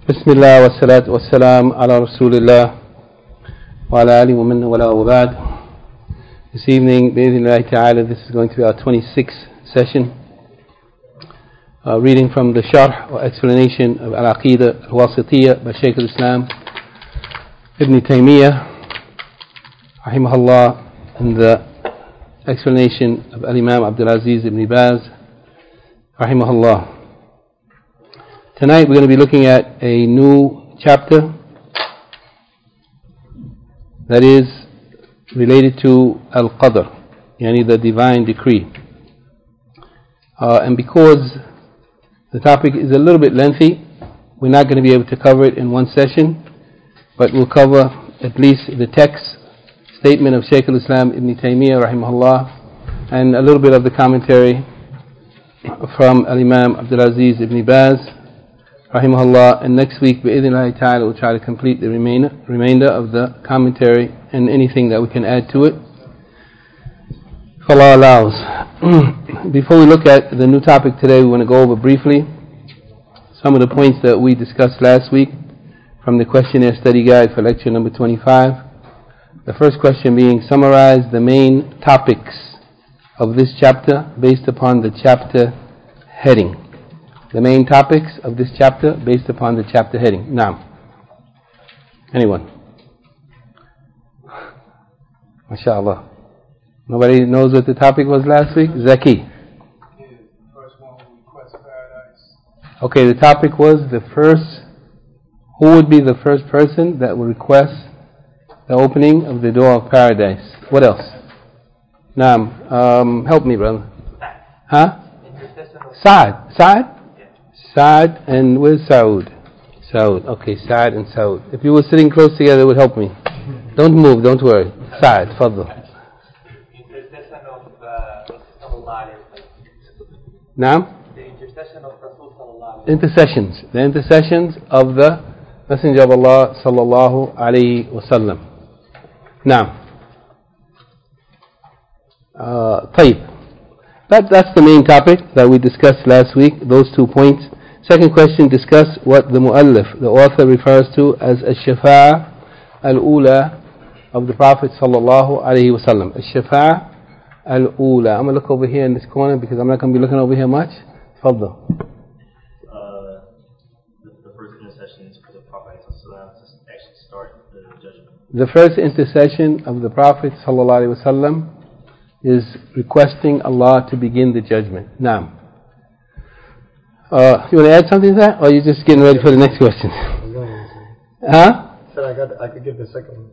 بسم الله والصلاة والسلام على رسول الله وعلى آله ومن والاه وبعد. This evening, بإذن ta'ala, this is going to be our 26th session, reading from the sharh or explanation of Al-Aqidah Al-Wasitiyya by Shaykh al-Islam Ibn Taymiyyah rahimahullah, and the explanation of Al-Imam Abdul Aziz Ibn Baz rahimahullah. Tonight we're going to be looking at a new chapter that is related to Al-Qadr, yani the divine decree. And because the topic is a little bit lengthy, we're not going to be able to cover it in one session, but we'll cover at least the text statement of Shaykh al-Islam Ibn Taymiyyah rahimahullah and a little bit of the commentary from Al-Imam Abdul Aziz Ibn Baz rahimahullah, and next week bi'idhnillahi ta'ala we'll try to complete the remainder of the commentary and anything that we can add to it if Allah allows. Before we look at the new topic today, we want to go over briefly some of the points that we discussed last week from the questionnaire study guide for lecture number 25. The first question being, summarize the main topics of this chapter based upon the chapter heading. The main topics of this chapter based upon the chapter heading. Now, anyone? MashaAllah. Nobody knows what the topic was last week? Zaki. First one, request paradise. Okay, the topic was who would be the first person that would request the opening of the door of paradise? What else? Naam, help me, brother. Huh? Saad, and where's Saud? Okay, Saad and Saud. If you were sitting close together, it would help me. Don't move, don't worry. Saad, fadl. Intercession of Sallallahu Alaihi Wasallam. Now? The intercession of Rasul Sallallahu Alaihi Intercessions. The intercessions of the Messenger of Allah Sallallahu Alaihi Wasallam. Now. طيب. That's the main topic that we discussed last week, those 2 points. Second question, discuss what the muallif, the author, refers to as al-shafa'a al-ula of the Prophet sallallahu alaihi wasallam. Al-shafa'a al-ula. I'm going to look over here in this corner because I'm not going to be looking over here much. Tfaddal. The first intercession is for the Prophet to actually start the judgment. The first intercession of the Prophet sallallahu alaihi wasallam is requesting Allah to begin the judgment. Now, you want to add something to that, or are you just getting ready for the next question? Huh? Said I could give the second one.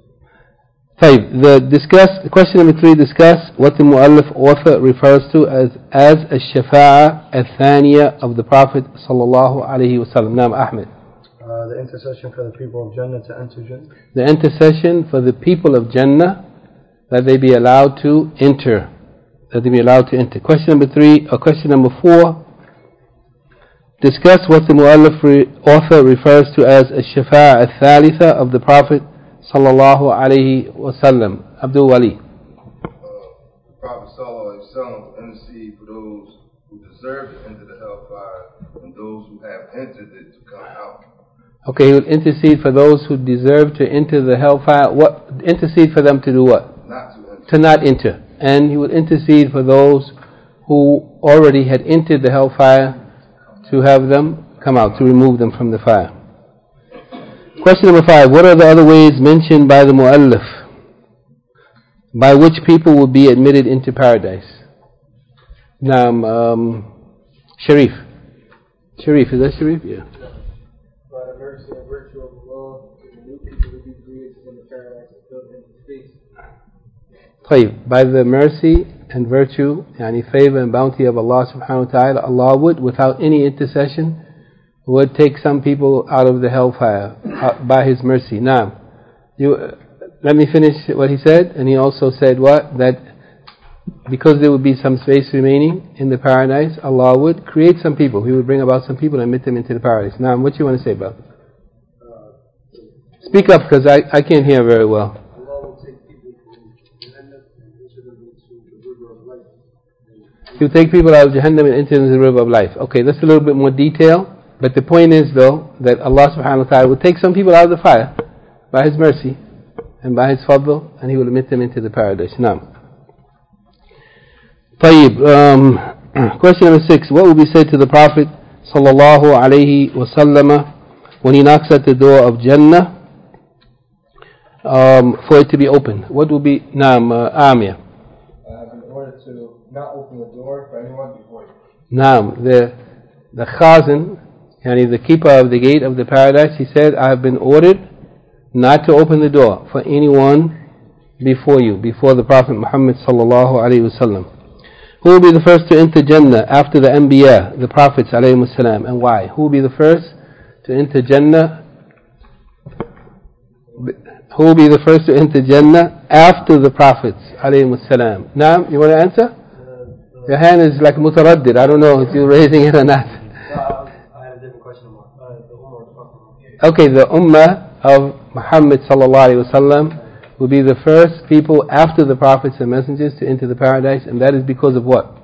Question number 3, discuss what the muallif author refers to as al-shafa'a al-thaniya of the Prophet sallallahu alaihi wasallam. Naam, Ahmed. The intercession for the people of Jannah to enter Jannah. The intercession for the people of Jannah that they be allowed to enter. Question number 4. Discuss what the muallif author refers to as al-shafa'a al-thalitha of the Prophet sallallahu alaihi wasallam. Abdul Wali. The Prophet sallallahu alaihi wasallam will intercede for those who deserve to enter the hellfire and those who have entered it to come out. Okay, he will intercede for those who deserve to enter the hellfire. What? Intercede for them to do what? To not enter. And he will intercede for those who already had entered the hellfire to have them come out, to remove them from the fire. Question number 5. What are the other ways mentioned by the muallif by which people will be admitted into paradise? Now, Sharif, is that Sharif? Yeah. By the mercy and virtue of Allah, the new people will be created when the paradise is built into space. By the mercy and virtue, favor and bounty of Allah subhanahu wa ta'ala, Allah would, without any intercession, would take some people out of the hellfire by His mercy. Now, let me finish what he said. And he also said what? That because there would be some space remaining in the paradise, Allah would create some people. He would bring about some people and admit them into the paradise. Now, what do you want to say about it? Speak up because I can't hear very well. You take people out of Jahannam and enter into the river of life. Okay, that's a little bit more detail. But the point is, though, that Allah subhanahu wa ta'ala will take some people out of the fire by His mercy and by His fadl, and He will admit them into the paradise. Now, question number 6. What will be said to the Prophet sallallahu alayhi wasallam when he knocks at the door of Jannah for it to be opened? What will be, Amir? I have been ordered to not open the door for anyone before you. The Khazin, the keeper of the gate of the paradise, he said, I have been ordered not to open the door for anyone before you, before the Prophet Muhammad sallallahu alayhi wasallam. Who will be the first to enter Jannah after the Anbiya, the Prophets alayhi salam, and why? Who will be the first to enter Jannah? Who will be the first to enter Jannah after the Prophets alayhi salam? Now, you want to answer? Your hand is like mutaraddid. I don't know if you're raising it or not. I had a different question. Okay, the Ummah of Muhammad sallallahu alayhi wasallam will be the first people after the Prophets and Messengers to enter the paradise, and that is because of what?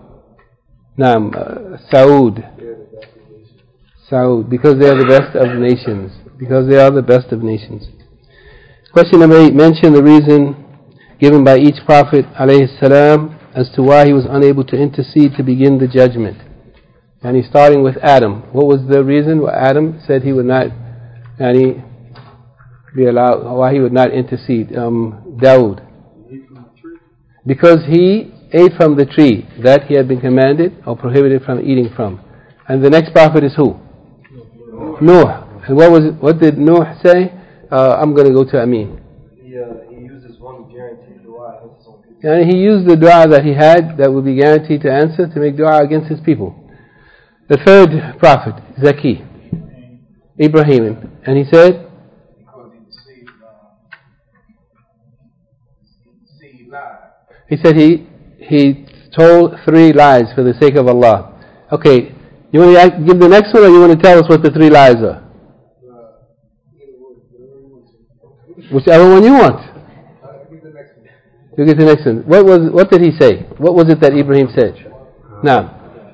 Saud, because they are the best of nations. Because they are the best of nations. Question number 8. Mention the reason given by each Prophet alayhi salam as to why he was unable to intercede to begin the judgment. And he's starting with Adam. What was the reason why Adam said he would not be allowed, why he would not intercede? Dawood. Because he ate from the tree that he had been commanded or prohibited from eating from. And the next prophet is who? Nuh. And what did Nuh say? I'm going to go to Amin. He uses one guaranteed dua. And he used the dua that he had that would be guaranteed to answer to make dua against his people. The third prophet, Zaki, Ibrahim. And he said, he said he told 3 lies for the sake of Allah. Okay, you want to give the next one, or you want to tell us what the 3 lies are? Whichever one you want. You get the next one. What did he say? What was it that Ibrahim said? Now.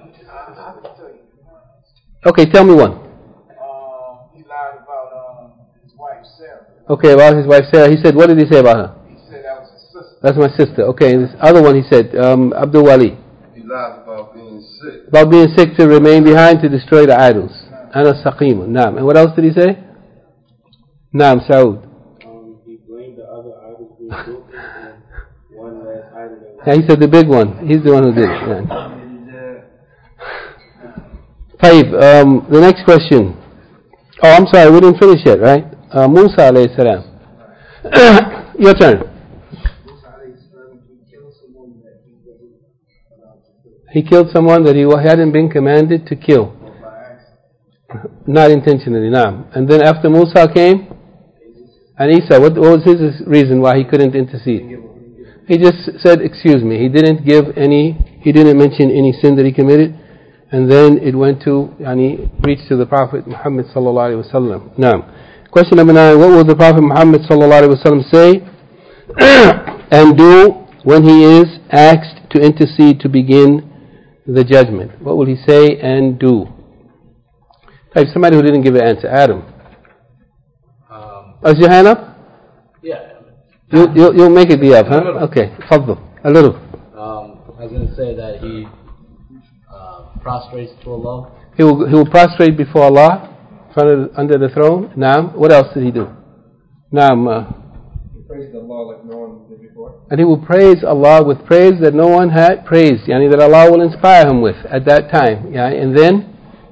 Okay, tell me one. He lied about his wife Sarah. Okay, about his wife Sarah. He said, what did he say about her? He said that was his sister. That's my sister. Okay, and this other one he said, Abdul Wali. He lied about being sick. About being sick, to remain behind to destroy the idols. Ana Saqim. Naam. And what else did he say? Naam, Saud. He blamed the other idols being broken and one last idol. Yeah, he said the big one. He's the one who did it. Yeah. The next question. Oh, I'm sorry, we didn't finish yet, right? Musa alayhi salam. Your turn. He killed someone that he hadn't been commanded to kill. Not intentionally, naam. And then after Musa came, and Isa, what was his reason why he couldn't intercede? He just said, excuse me. He didn't mention any sin that he committed. And then it went to, reached to the Prophet Muhammad sallallahu alaihi wasallam. Now, question number 9. What will the Prophet Muhammad sallallahu alaihi wasallam say and do when he is asked to intercede to begin the judgment? What will he say and do? Type somebody who didn't give an answer. Adam. Is your hand up? Yeah. You'll make it be up, huh? Okay. Fadl. A little. I was going to say that he prostrates to Allah. He will prostrate before Allah, under the throne. Naam. What else did he do? Naam. He praised Allah like no one did before. And he will praise Allah with praise that no one had praised, that Allah will inspire him with at that time. Yeah. And then,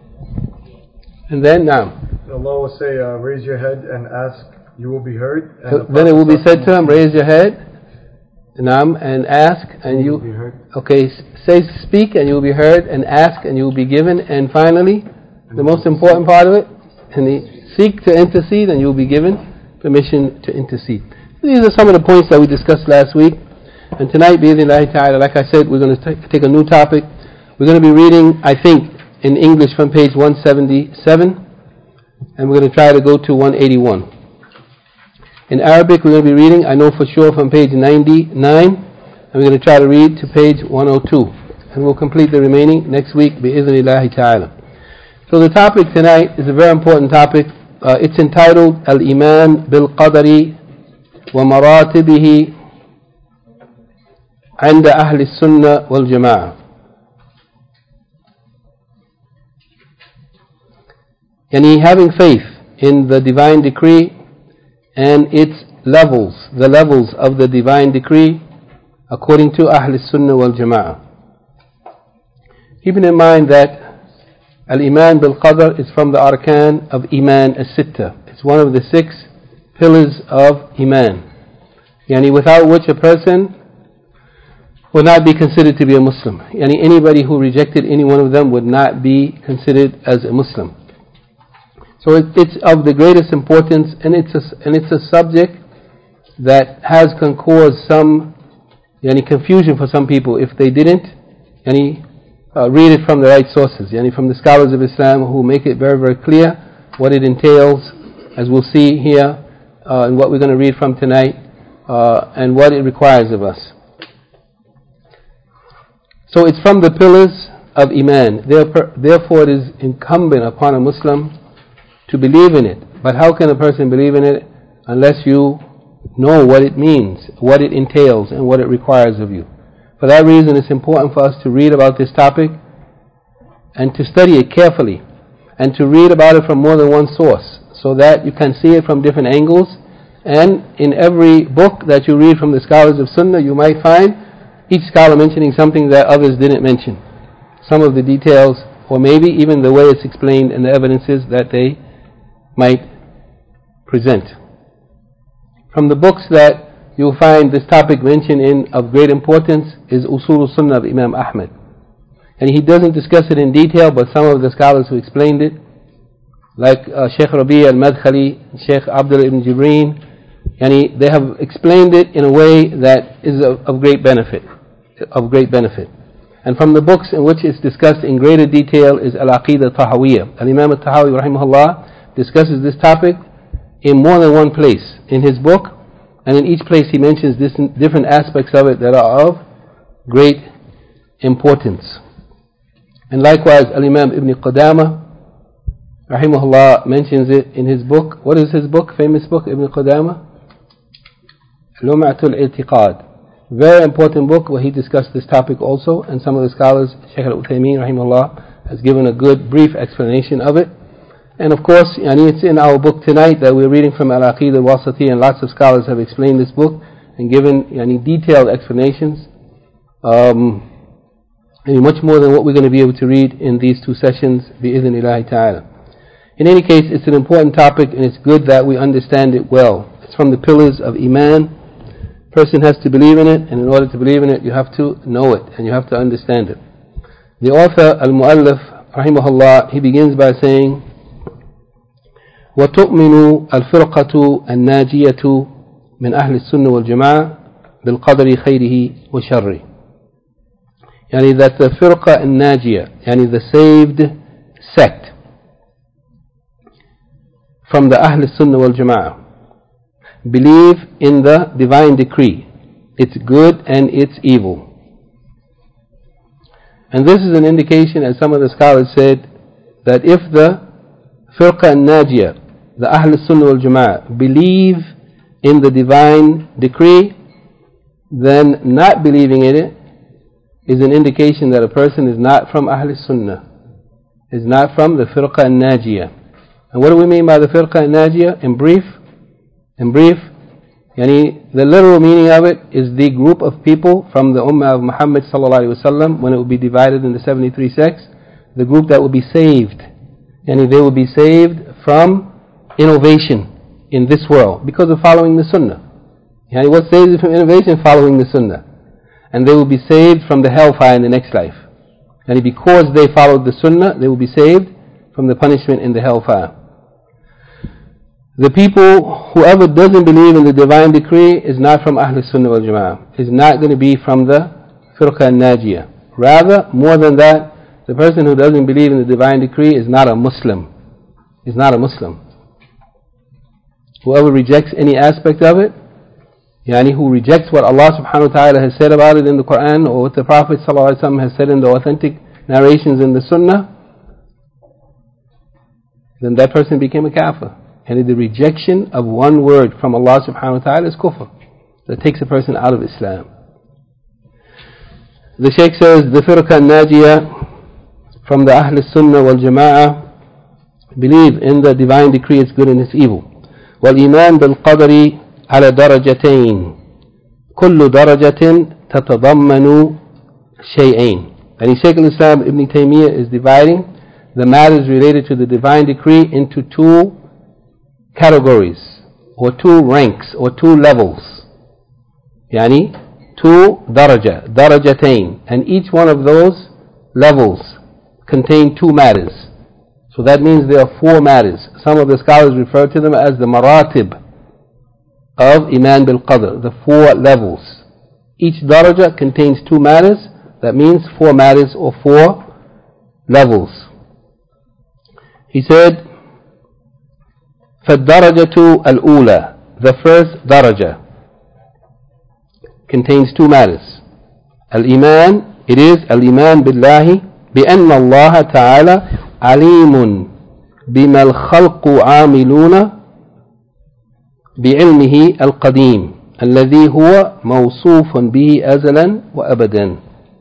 naam. Allah will say, raise your head and ask, you will be heard. And then it will be said to him, raise your head, naam, and ask, and you. Okay, speak and you will be heard, and ask and you will be given, and finally, the most important part of it, and seek to intercede and you will be given permission to intercede. These are some of the points that we discussed last week, and tonight, bi'idhnillahi ta'ala, like I said, we're going to take a new topic. We're going to be reading, I think, in English from page 177, and we're going to try to go to 181. In Arabic, we're going to be reading, I know for sure, from page 99, and we're going to try to read to page 102. And we'll complete the remaining next week, bi'idhnillahi ta'ala. So the topic tonight is a very important topic. It's entitled Al-Iman Bil-Qadari wa Maratibihi عند أهل السنة والجماعة. Yani having faith in the divine decree and its levels, the levels of the divine decree according to Ahl Sunnah wal Jama'ah. Keeping in mind that Al-Iman bil-Qadr is from the arkan of Iman as-Sitta. It's one of the 6 pillars of Iman. Yani without which a person would not be considered to be a Muslim. Yani anybody who rejected any one of them would not be considered as a Muslim. So it's of the greatest importance, and it's a subject that can cause some confusion for some people if they didn't read it from the right sources, from the scholars of Islam who make it very, very clear what it entails, as we'll see here, and what we're going to read from tonight, and what it requires of us. So it's from the pillars of Iman. Therefore it is incumbent upon a Muslim to believe in it. But how can a person believe in it unless you know what it means, what it entails, and what it requires of you? For that reason, it's important for us to read about this topic and to study it carefully and to read about it from more than one source so that you can see it from different angles. And in every book that you read from the scholars of Sunnah, you might find each scholar mentioning something that others didn't mention. Some of the details, or maybe even the way it's explained and the evidences that they might present. From the books that you'll find this topic mentioned in of great importance is Usul al-Sunnah of Imam Ahmad. And he doesn't discuss it in detail, but some of the scholars who explained it, like Sheikh Rabi' al-Madkhali, Sheikh Abdullah ibn Jibreen, they have explained it in a way that is of great benefit. And from the books in which it's discussed in greater detail is Al-Aqidah Tahawiyah. Al-Imam al-Tahawi rahimahullah discusses this topic in more than one place in his book, and in each place he mentions different aspects of it that are of great importance. And likewise Al-Imam Ibn Qudamah rahimahullah mentions it in his book. What is his book, famous book, Ibn Qudamah? Lum'atul I'tiqad. Very important book where he discussed this topic also, and some of the scholars, Shaykh al-Uthaymeen rahimahullah, has given a good brief explanation of it. And of course, it's in our book tonight that we're reading from Al-Aqidah al-Wasati, and lots of scholars have explained this book and given detailed explanations, much more than what we're going to be able to read in these 2 sessions, bi-idhnillahi ta'ala. In any case, it's an important topic, and it's good that we understand it well. It's from the pillars of Iman. Person has to believe in it, and in order to believe in it, you have to know it, and you have to understand it. The author, Al-Mu'allaf, rahimahullah, he begins by saying, وتؤمن الفرقة الناجية من أهل السنة والجماعة بالقدر خيره وشره. That the firqa الناجية, the saved sect from the Ahl Sunnah wal Jama'ah, believe in the divine decree, its good and its evil. And this is an indication, as some of the scholars said, that if the firqa al-najiyah, the Ahl Sunnah wal Jama'ah, believe in the divine decree, then not believing in it is an indication that a person is not from Ahl Sunnah, is not from the firqa al-najiyah. And what do we mean by the firqa al-najiyah? In brief, the literal meaning of it is the group of people from the Ummah of Muhammad sallallahu alaihi wasallam, when it will be divided into 73 sects, the group that will be saved. They will be saved from innovation in this world because of following the Sunnah. What saves you from innovation? Following the Sunnah. And they will be saved from the hellfire in the next life. And because they followed the Sunnah, they will be saved from the punishment in the hellfire. The people, whoever doesn't believe in the divine decree is not from Ahl Sunnah wal Jama'ah, is not going to be from the Firqa al-Najiyah. Rather, more than that, the person who doesn't believe in the divine decree is not a Muslim. Is not a Muslim. Whoever rejects any aspect of it, who rejects what Allah subhanahu wa ta'ala has said about it in the Quran, or what the Prophet sallallahu alaihi wasallam has said in the authentic narrations in the Sunnah, then that person became a kafir. And the rejection of one word from Allah subhanahu wa ta'ala is kufr. That takes a person out of Islam. The Shaykh says, the firqa najiyah from the Ahl Sunnah wal Jama'ah believe in the divine decree, its good and its evil. والإيمان بالقدر على درجتين كل درجة تتضمن شيئين. And Shaykh al-Islam Ibn Taymiyyah is dividing the matters related to the divine decree into two categories, or two ranks, or two levels. Yani, two darajatain. And each one of those levels contain two matters. So that means there are four matters. Some of the scholars refer to them as the maratib of Iman bil Qadr, the four levels. Each daraja contains two matters. That means four matters or four levels. He said, فَالدَّرَجَةُ الْأُولَى, the first daraja contains two matters. Al-Iman, it is Al-Iman billahi, بِأَنَّ اللَّهَ تَعَالَى عليم بما الخلق عاملون بعلمه القديم الذي هو موصوف به أزلا وأبدا.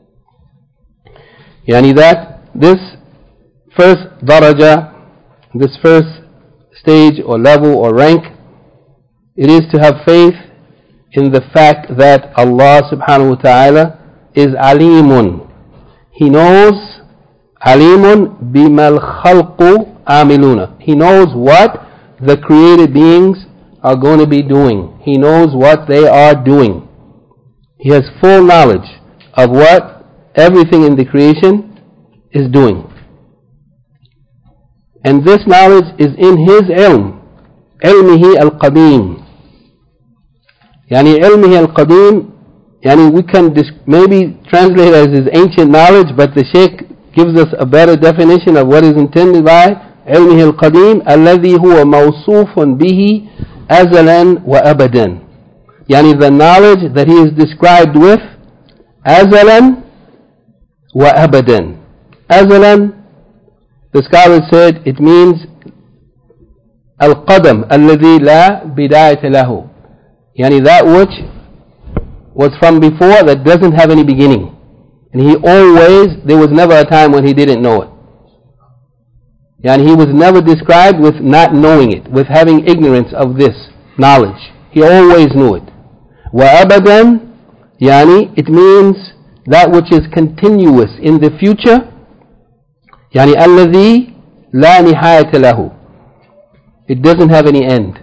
يعني that this first daraja, this first stage or level or rank, it is to have faith in the fact that Allah subhanahu wa ta'ala is alimun. He knows, alimun bimal khalqu amiluna. He knows what the created beings are going to be doing. He knows what they are doing. He has full knowledge of what everything in the creation is doing. And this knowledge is in His ilm, ilmihi al-qadim. Yani ilmihi al-qadim, yani we can maybe translate as His ancient knowledge, but the Shaykh gives us a better definition of what is intended by ilmihi al-qadim, alladhi huwa mawsoofun bihi azalan wa abadan. Yani the knowledge that He is described with azalan wa abadan. Azalan, the scholar said, it means al-qadam alladhi la bidayata lahu. Yani that which was from before that doesn't have any beginning. And He always, there was never a time when He didn't know it. Yani He was never described with not knowing it, with having ignorance of this knowledge. He always knew it. Wa abadan, yani it means that which is continuous in the future. Yani alladhi la nihayata lahu. It doesn't have any end.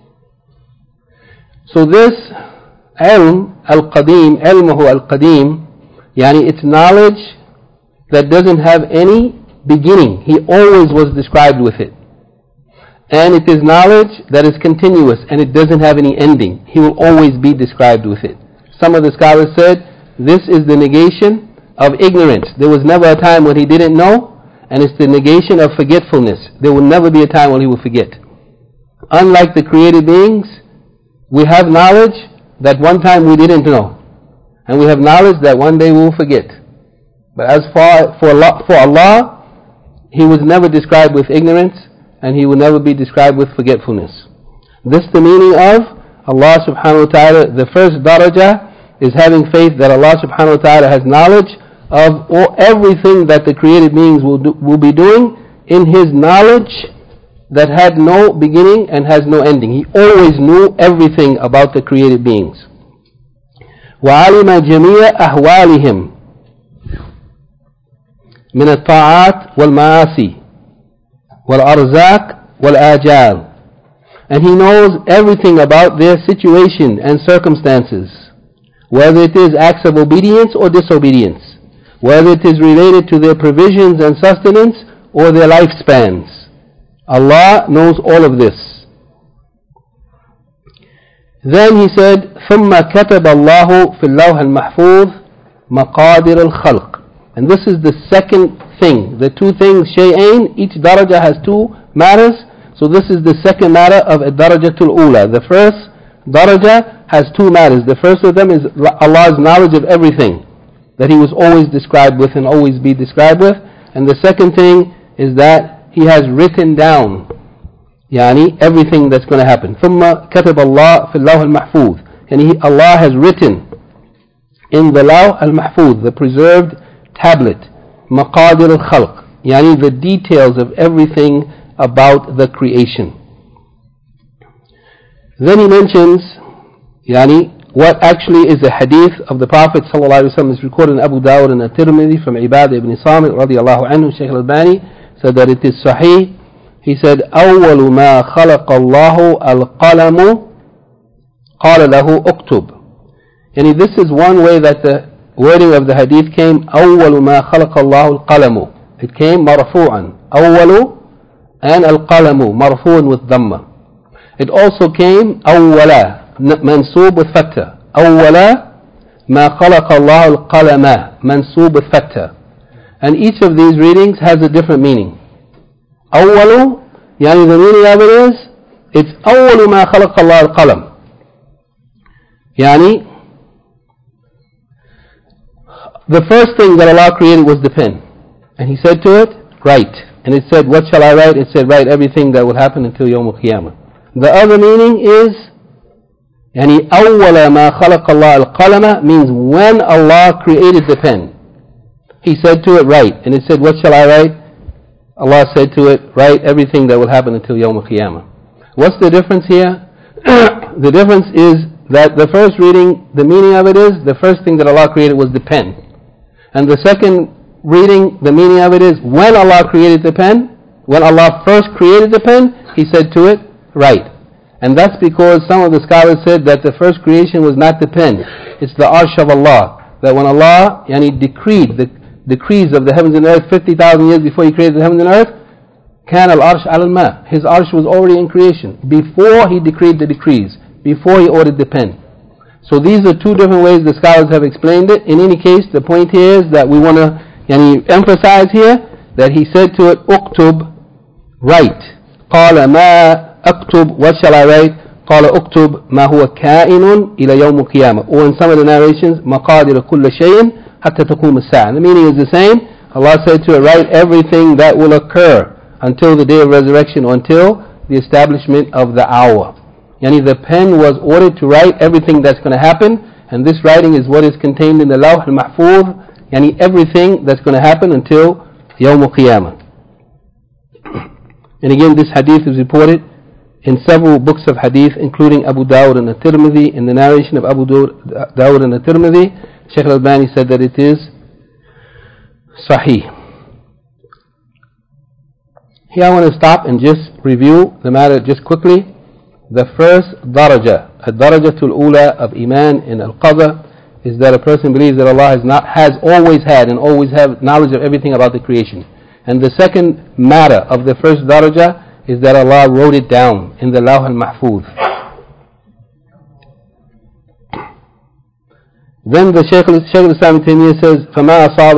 So this ilm al-qadim, ilmuhu al-qadim, yani it's knowledge that doesn't have any beginning. He always was described with it. And it is knowledge that is continuous and it doesn't have any ending. He will always be described with it. Some of the scholars said this is the negation of ignorance. There was never a time when He didn't know, and it's the negation of forgetfulness. There will never be a time when He will forget. Unlike the created beings, we have knowledge that one time we didn't know, and we have knowledge that one day we will forget. But as for Allah, He was never described with ignorance, and He will never be described with forgetfulness. This is the meaning of Allah subhanahu wa ta'ala. The first daraja is having faith that Allah subhanahu wa ta'ala has knowledge of everything that the created beings will be doing in His knowledge that had no beginning and has no ending. He always knew everything about the created beings. وَعَلِمَ جَمِيعَ أَحْوَالِهِمْ مِنَ الطَّاعَاتِ وَالْمَعَاصِي وَالْأَرْزَاقِ وَالْآجَالِ. And He knows everything about their situation and circumstances, whether it is acts of obedience or disobedience, whether it is related to their provisions and sustenance or their lifespans. Allah knows all of this. Then He said, ثُمَّ كَتَبَ اللَّهُ فِي اللَّوْحِ الْمَحْفُوظِ مَقَادِرَ الْخَلْقِ. And this is the second thing. The two things, shay'ain, each daraja has two matters. So this is the second matter of ad-darajatul ula. The first daraja has two matters. The first of them is Allah's knowledge of everything that He was always described with and always be described with. And the second thing is that He has written down everything that's going to happen. ثم كتب الله في اللوح المحفوظ. Allah has written in the Lawh al-Mahfuz, the preserved tablet, مقادر الخلق, the details of everything about the creation. Then he mentions what actually is a hadith of the Prophet ﷺ. Is recorded in Abu Dawud and At-Tirmidhi from Ibadah ibn Samit radiallahu anhu. Shaykh al-Albani said that it is sahih. He said, أول ما خلق الله القلم قال له اكتب. This is one way that the wording of the hadith came. أول ما خلق الله القلم. It came مرفوعا. أول and القلم مرفوع with dhamma. It also came أولا منصوب with fatha. أولا ما خلق الله القلم منصوب with fatha. And each of these readings has a different meaning. أول the meaning of it is, it's أول ما خلق الله القلم. The first thing that Allah created was the pen. And He said to it, write. And it said, what shall I write? It said, write everything that will happen until Yawm al-Qiyamah. The other meaning is, أول ما خلق الله القلم means when Allah created the pen. He said to it, write. And it said, what shall I write? Allah said to it, write everything that will happen until Yawm al-Qiyamah. What's the difference here? The difference is that the first reading, the meaning of it is, the first thing that Allah created was the pen. And the second reading, the meaning of it is, when Allah created the pen, when Allah first created the pen, He said to it, write. And that's because some of the scholars said that the first creation was not the pen, it's the arsh of Allah. That when Allah decreed the decrees of the heavens and earth 50,000 years before He created the heavens and earth, كان العرش على الماء. His arsh was already in creation before He decreed the decrees, before He ordered the pen. So these are two different ways the scholars have explained it. In any case, the point here is that we want to emphasize here that He said to it, اكتب, write. قال ما أكتب, what shall I write? قال اكتب ما هو كائن إلى يوم القيامة. Or in some of the narrations, مقادر كل شيء حتى تقوم الساعة. The meaning is the same. Allah said to it, write everything that will occur until the day of resurrection, or until the establishment of the hour. The pen was ordered to write everything that's going to happen, and this writing is what is contained in the Lawh al-Mahfuz, everything that's going to happen until Yawm al-Qiyamah. And again, this hadith is reported in several books of hadith, including Abu Dawud and At-Tirmidhi. In the narration of Abu Dawud and At-Tirmidhi, Shaykh al-Albani said that it is sahih. Here I want to stop and just review the matter just quickly. The first daraja, ad-darajatul ula of iman in al-qadr, is that a person believes that Allah has always had and always have knowledge of everything about the creation. And the second matter of the first daraja is that Allah wrote it down in the Lawh al-Mahfuz. Then the Shaykh al-Islam Ibn Taymiyyah says, فَمَا أَصَابَ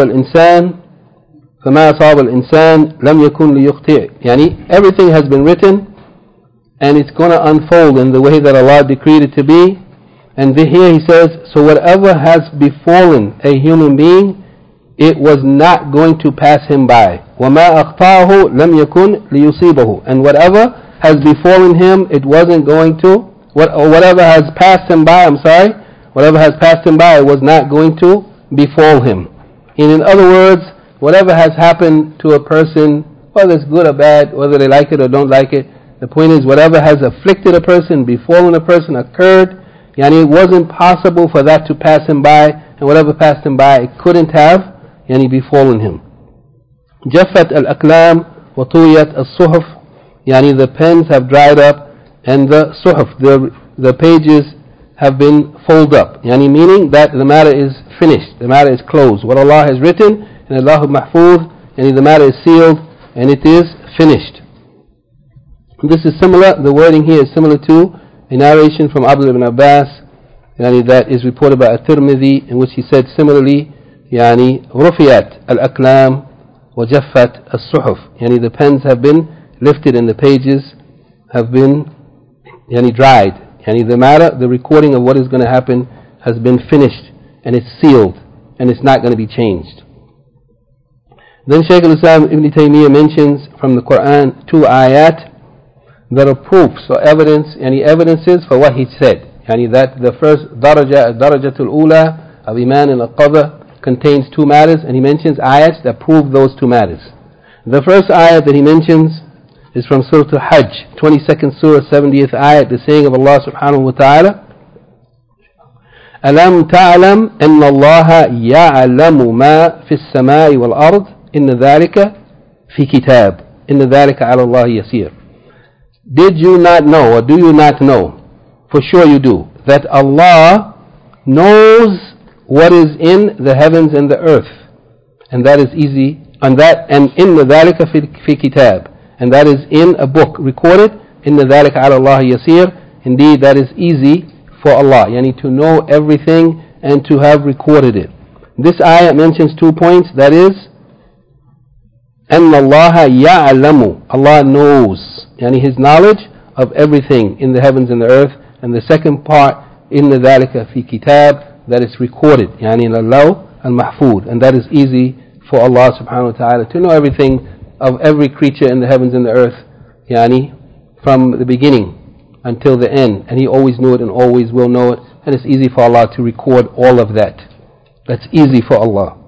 الْإِنسَانِ لَمْ يَكُنْ لِيُخْطِئ. Everything has been written, and it's going to unfold in the way that Allah decreed it to be. And here he says, so whatever has befallen a human being, it was not going to pass him by. وَمَا أَخْطَأَهُ لَمْ يَكُنْ لِيُصِيبَهُ. And whatever has befallen him, it wasn't going to, whatever has passed him by, whatever has passed him by was not going to befall him. And in other words, whatever has happened to a person, whether it's good or bad, whether they like it or don't like it, the point is whatever has afflicted a person, befallen a person, occurred, it wasn't possible for that to pass him by, and whatever passed him by, it couldn't have befallen him. Jaffat al-aklam wa tuyat al-suhuf, the pens have dried up, and the suhuf, the pages have been folded up, meaning that the matter is finished, the matter is closed. What Allah has written in the Lawh al-Mahfuz, the matter is sealed, and it is finished. This is similar, the wording here is similar to a narration from Abdullah ibn Abbas, that is reported by At-Tirmidhi, in which he said similarly, رُفِيَت الْأَكْلَامِ وَجَفَّت الصُّحُفِ. The pens have been lifted and the pages have been dried. The matter, the recording of what is going to happen has been finished, and it's sealed, and it's not going to be changed. Then Shaykh al-Islam Ibn Taymiyyah mentions from the Quran 2 ayat that are proofs or evidence, any evidences for what he said. Yani that the first darajatul ula of Iman al-Qadr contains two matters, and he mentions ayats that prove those two matters. The first ayat that he mentions is from Surah Al-Hajj, 22nd Surah, 70th ayat, the saying of Allah subhanahu wa ta'ala, أَلَمْ تَعْلَمْ أَنَّ اللَّهَ يَعْلَمُ مَا فِي السَّمَاءِ وَالْأَرْضِ إِنَّ ذَلِكَ فِي كِتَابٍ إِنَّ ذَلِكَ عَلَى اللَّهِ يَسِيرٌ. Did you not know, or do you not know, for sure you do, that Allah knows what is in the heavens and the earth, and that is easy, and in the ذَلِكَ فِي كِتَابٍ, and that is in a book recorded, إِنَّ ذَلِكَ عَلَى اللَّهِ يَسِيرٌ, indeed that is easy for Allah, yani to know everything and to have recorded it. This ayah mentions 2 points, that is, أَنَّ اللَّهَ يَعْلَمُ, Allah knows, yani His knowledge of everything in the heavens and the earth, and the second part, إِنَّ ذَلِكَ فِي كِتَابٍ, that is recorded, yani in al-Lawh al-Mahfuz, and that is easy for Allah subhanahu wa ta'ala to know everything of every creature in the heavens and the earth, yani from the beginning until the end, and He always knew it and always will know it, and it's easy for Allah to record all of that. That's easy for Allah.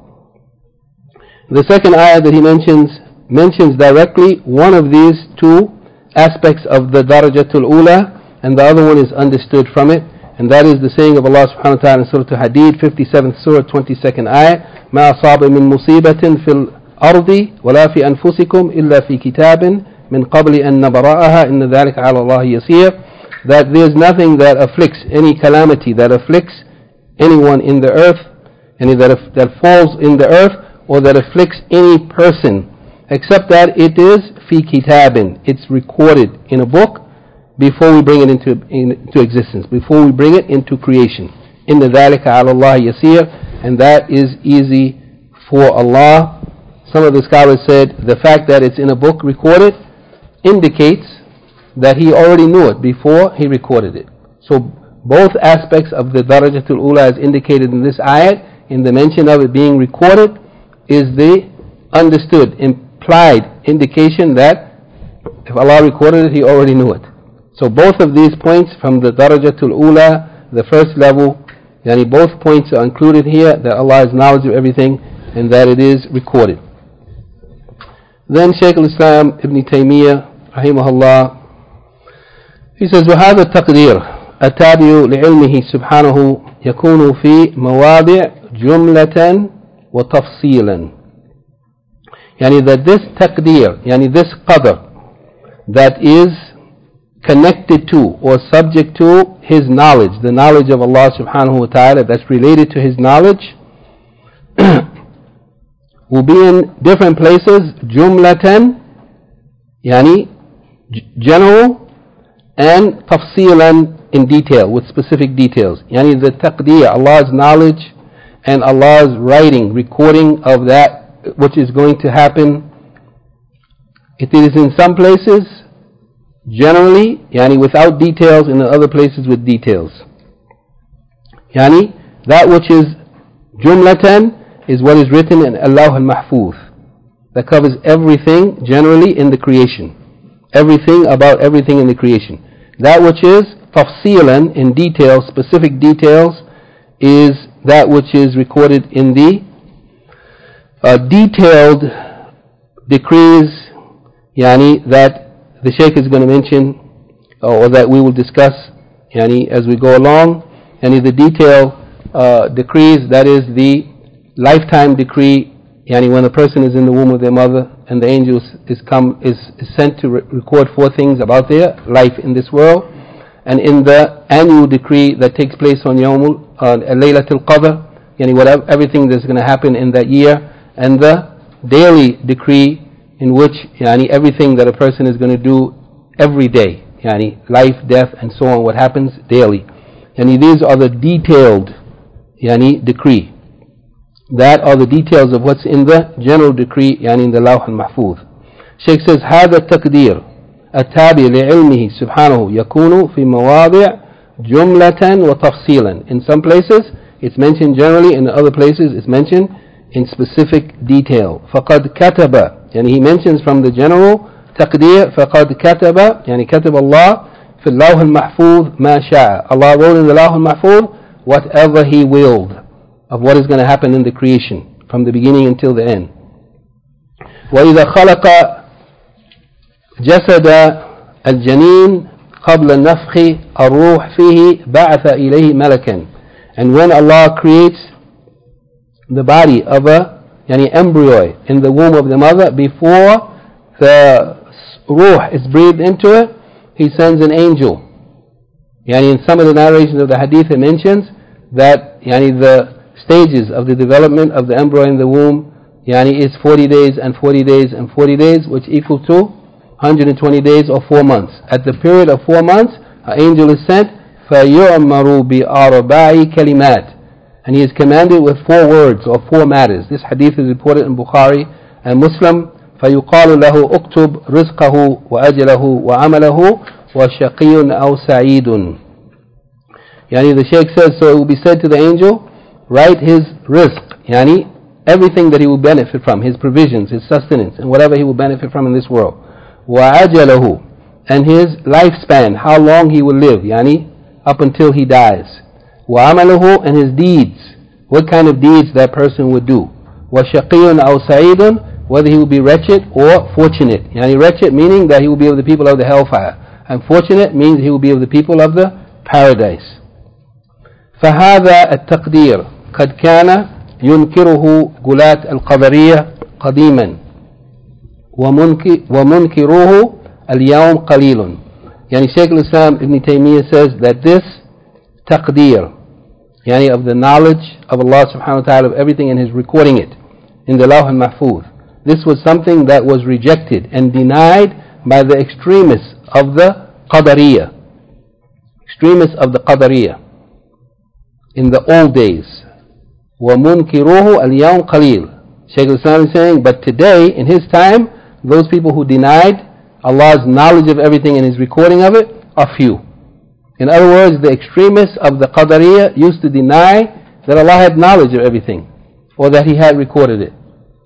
The second ayah that he mentions directly one of these two aspects of the darajatul ula, and the other one is understood from it, and that is the saying of Allah subhanahu wa ta'ala in Surah Al-Hadid, 57th Surah, 22nd ayah, مَا أَصَابَ مِن مُصِيبَةٍ فِي الْأَرْضِ وَلَا فِي أَنفُسِكُمْ إِلَّا فِي كِتَابٍ مِن قَبْلِ أَن نَبْرَأَهَا إِنَّ ذَلِكَ عَلَى اللَّهِ يَسِيرٌ. That there is nothing that afflicts, any calamity that afflicts anyone in the earth, any that falls in the earth, or that afflicts any person, except that it is fi kitabin, it's recorded in a book before we bring it into existence, before we bring it into creation. Inna dhalika ala Allah yasir, and that is easy for Allah. Some of the scholars said the fact that it's in a book recorded indicates that He already knew it before He recorded it. So both aspects of the darajatul ula as indicated in this ayat, in the mention of it being recorded, is the understood, implied indication that if Allah recorded it, He already knew it. So both of these points from the darajatul ula, the first level, yani both points are included here, that Allah has knowledge of everything and that it is recorded. Then Shaykh al-Islam Ibn Taymiyyah rahimahullah, he says, وهذا التقدير التابع لعلمه سبحانه يكون في مواضع جملة وتفصيلا. Yani that this taqdeer, yani this qadr, that is connected to or subject to His knowledge, the knowledge of Allah subhanahu wa ta'ala that's related to His knowledge, will be in different places, jumlatan, yani general, and tafsilan, in detail, with specific details. Yani the taqdeer, Allah's knowledge and Allah's writing, recording of that which is going to happen. It is in some places generally, yani without details, in other places with details. Yani that which is jumlatan is what is written in al-Lawh al-Mahfuz, that covers everything generally in the creation, everything about everything in the creation. That which is tafsilan, in detail, specific details, is that which is recorded in the detailed decrees, yani that the Shaykh is going to mention, or that we will discuss, yani as we go along. Yani the detailed decrees, that is the lifetime decree, yani when a person is in the womb of their mother and the angel is sent to record 4 things about their life in this world, and in the annual decree that takes place on Laylatul Qadr, yani whatever, everything that's going to happen in that year, and the daily decree in which yani everything that a person is going to do every day, yani life, death, and so on, what happens daily. Yani these are the detailed yani decree. That are the details of what's in the general decree, yani in the Lawh al-Mahfuz. Shaykh says, هذا التقدير التابع لعلمه سبحانه يكون في مواضع جملة وتفصيلا. In some places it's mentioned generally, in other places it's mentioned in specific detail. فَقَدْ كَتَبَ, and he mentions from the general taqdeer, فَقَدْ كَتَبَ, يعني كتب Allah في اللوح المحفوظ ما شاء. Allah wrote in the Lawh al-Mahfuz whatever He willed of what is going to happen in the creation from the beginning until the end. وَإِذَا خَلَقَ جَسَدَ الْجَنِينَ قَبْلَ النَّفْخِ الرُّوحِ فِيهِ بَعَثَ إِلَيْهِ مَلَكًا. And when Allah creates the body of a embryo in the womb of the mother, before the ruh is breathed into it, He sends an angel. In some of the narrations of the hadith it mentions that the stages of the development of the embryo in the womb is 40 days and 40 days and 40 days, which equal to 120 days or 4 months. At the period of 4 months, an angel is sent, فَيُعْمَرُ بِأَرْبَعِ كَلِمَاتٍ, and he is commanded with 4 words or 4 matters. This hadith is reported in Bukhari and Muslim. فَيُقَالُ لَهُ اُكْتُبْ رِزْقَهُ وَأَجَلَهُ وَعَمَلَهُ وَشَقِيٌّ أَوْ سَعِيدٌ. The Shaykh says, so it will be said to the angel, write his rizq, everything that he will benefit from, his provisions, his sustenance, and whatever he will benefit from in this world. وَأَجَلَهُ, and his lifespan, how long he will live, up until he dies. وَعَمَلَهُ, and his deeds, what kind of deeds that person would do. وَشَقِيٌّ أَوْ سَعِيدٌ, whether he will be wretched or fortunate. Wretched meaning that he will be of the people of the hellfire, and fortunate means he will be of the people of the paradise. فهذا التقدير قد كان ينكره غلاة القدرية قديما ومنكروه اليوم قليل. Shaykh al-Islam Ibn Taymiyyah says that this taqdeer, of the knowledge of Allah subhanahu wa ta'ala of everything and His recording it in the Lawh al-Mahfuz, this was something that was rejected and denied by the extremists of the Qadariyah. Extremists of the Qadariyah in the old days. وَمُنْكِرُوهُ الْيَوْمْ قَلِيلٌ. Shaykh al-Islam is saying, but today, in his time, those people who denied Allah's knowledge of everything and His recording of it are few. In other words, the extremists of the Qadariyah used to deny that Allah had knowledge of everything, or that He had recorded it.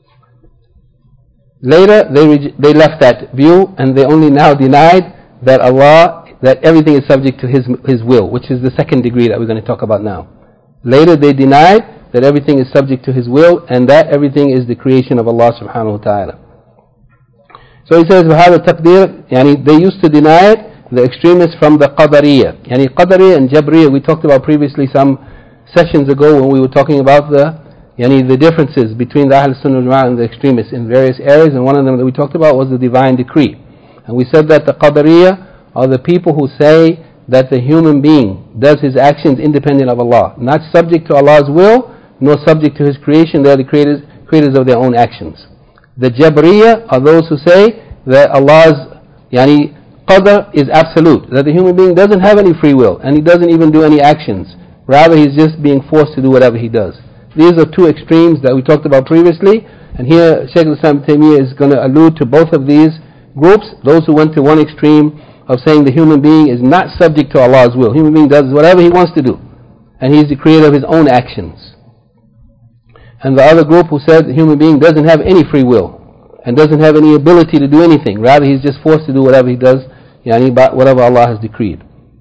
Later, they left that view, and they only now denied that that everything is subject to His will, which is the second degree that we're going to talk about now. Later, they denied that everything is subject to His will, and that everything is the creation of Allah subhanahu wa ta'ala. So he says, وَهَذَا التَّقْدِيرِ, they used to deny it, the extremists from the Qadariyah. Qadariyah and Jabriyah, we talked about previously some sessions ago when we were talking about the differences between the Ahl Sunnah wal Jama'ah and the extremists in various areas, and one of them that we talked about was the divine decree. And we said that the Qadariyah are the people who say that the human being does his actions independent of Allah, not subject to Allah's will, nor subject to His creation. They are the creators of their own actions. The Jabriyah are those who say that Allah's qadr is absolute, that the human being doesn't have any free will, and he doesn't even do any actions. Rather, he's just being forced to do whatever he does. These are two extremes that we talked about previously, and here Shaykh al-Islam Taymiyyah is going to allude to both of these groups, those who went to one extreme of saying the human being is not subject to Allah's will. Human being does whatever he wants to do, and he's the creator of his own actions. And the other group who said the human being doesn't have any free will and doesn't have any ability to do anything. Rather, he's just forced to do whatever he does, whatever Allah has decreed.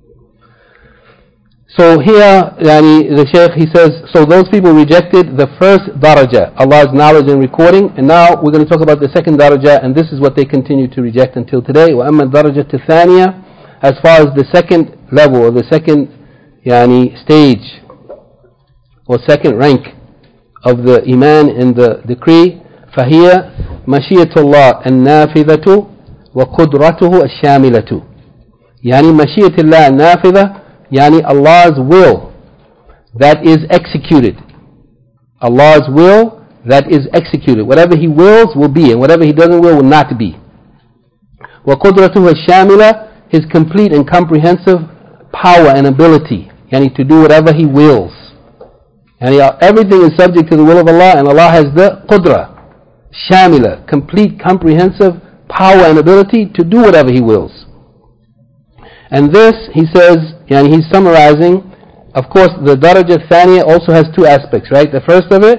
So here, the Shaykh, he says, so those people rejected the first daraja, Allah's knowledge and recording, and now we're going to talk about the second daraja, and this is what they continue to reject until today. وَأَمَّا الدَّرَجَةُ الثَّانِيَةُ, as far as the second level, or the second stage, or second rank of the iman in the decree, فَهِيَ مَشِيَةُ اللَّهِ النَّافِذَةُ وَقُدْرَتُهُ الشَّامِلَةُ. مَشِيَةُ اللَّهِ النَّافِذَةُ, Allah's will that is executed. Allah's will that is executed. Whatever He wills will be, and whatever He doesn't will not be. وَقُدْرَتُهُ الشَّامِلَةُ, His complete and comprehensive power and ability, to do whatever He wills. Everything is subject to the will of Allah, and Allah has the qudra, shamila, complete, comprehensive power and ability to do whatever He wills. And this, he says, he's summarizing, of course, the daraja thaniya also has two aspects, right? The first of it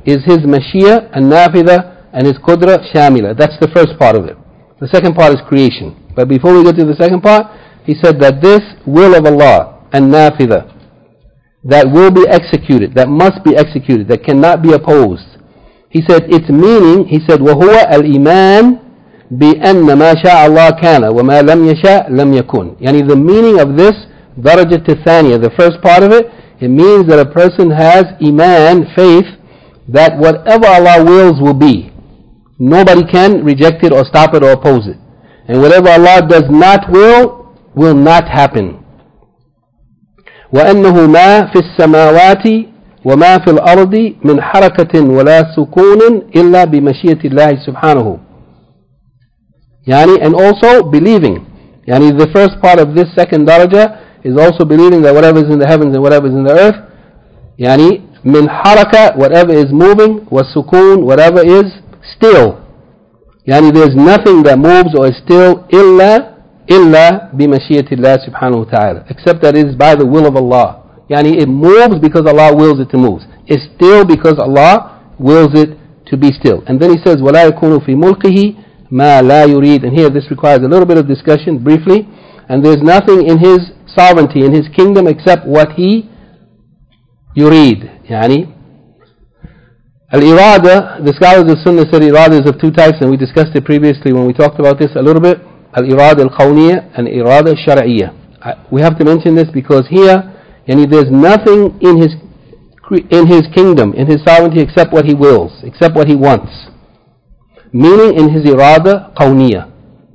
is his mashia and nafida and his qudra shamila. That's the first part of it. The second part is creation. But before we go to the second part, he said that this will of Allah and nafida, that will be executed, that must be executed, that cannot be opposed. He said its meaning, he said, وَهُوَ الْإِيمَانِ بِأَنَّ مَا شَاءَ اللَّهُ كَانَ وَمَا لَمْ يَشَاء لَمْ يَكُنْ. Yani the meaning of this, darajat thaniya, the first part of it, it means that a person has iman, faith, that whatever Allah wills will be. Nobody can reject it or stop it or oppose it. And whatever Allah does not will not happen. وَأَنَّهُ مَا فِي السَّمَاوَاتِ وَمَا فِي الْأَرْضِ مِنْ حَرَكَةٍ وَلَا سُكُونٍ إِلَّا بِمَشِيَةِ اللَّهِ سُبْحَانَهُ. Yani, and also believing. Yani, the first part of this second daraja is also believing that whatever is in the heavens and whatever is in the earth, yani, min haraka, whatever is moving, was sukoon, whatever is still. Yani, there's nothing that moves or is still illa bimashiyyatillah subhanahu wa ta'ala, except that it is by the will of Allah. Yani, it moves because Allah wills it to move. It's still because Allah wills it to be still. And then he says, وَلَا يَكُونُ فِي مُلْقِهِ مَا لَا يُرِيد. And here this requires a little bit of discussion briefly. And there's nothing in his sovereignty, in his kingdom, except what he yurid. Yani, al-irada, the scholars of Sunnah said irada is of two types, and we discussed it previously when we talked about this a little bit. Al-irada al-kawniyya and irada al-shar'iyya. We have to mention this because here, yani, there's nothing in his kingdom, in his sovereignty, except what he wills, except what he wants. Meaning in his irada kawniyya.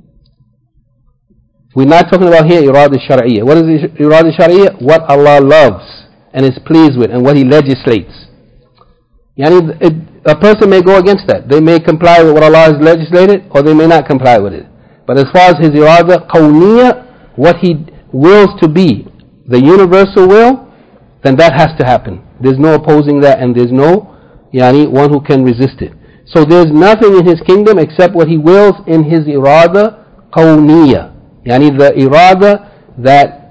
We're not talking about here irada shar'iyya. What is irada shar'iyya? What Allah loves and is pleased with and what He legislates. Yani, a person may go against that. They may comply with what Allah has legislated or they may not comply with it. But as far as his irada kawniyya, what He wills to be, the universal will, then that has to happen. There's no opposing that and there's no one who can resist it. So there's nothing in His kingdom except what He wills in His irada kawniyya. Yani the irada that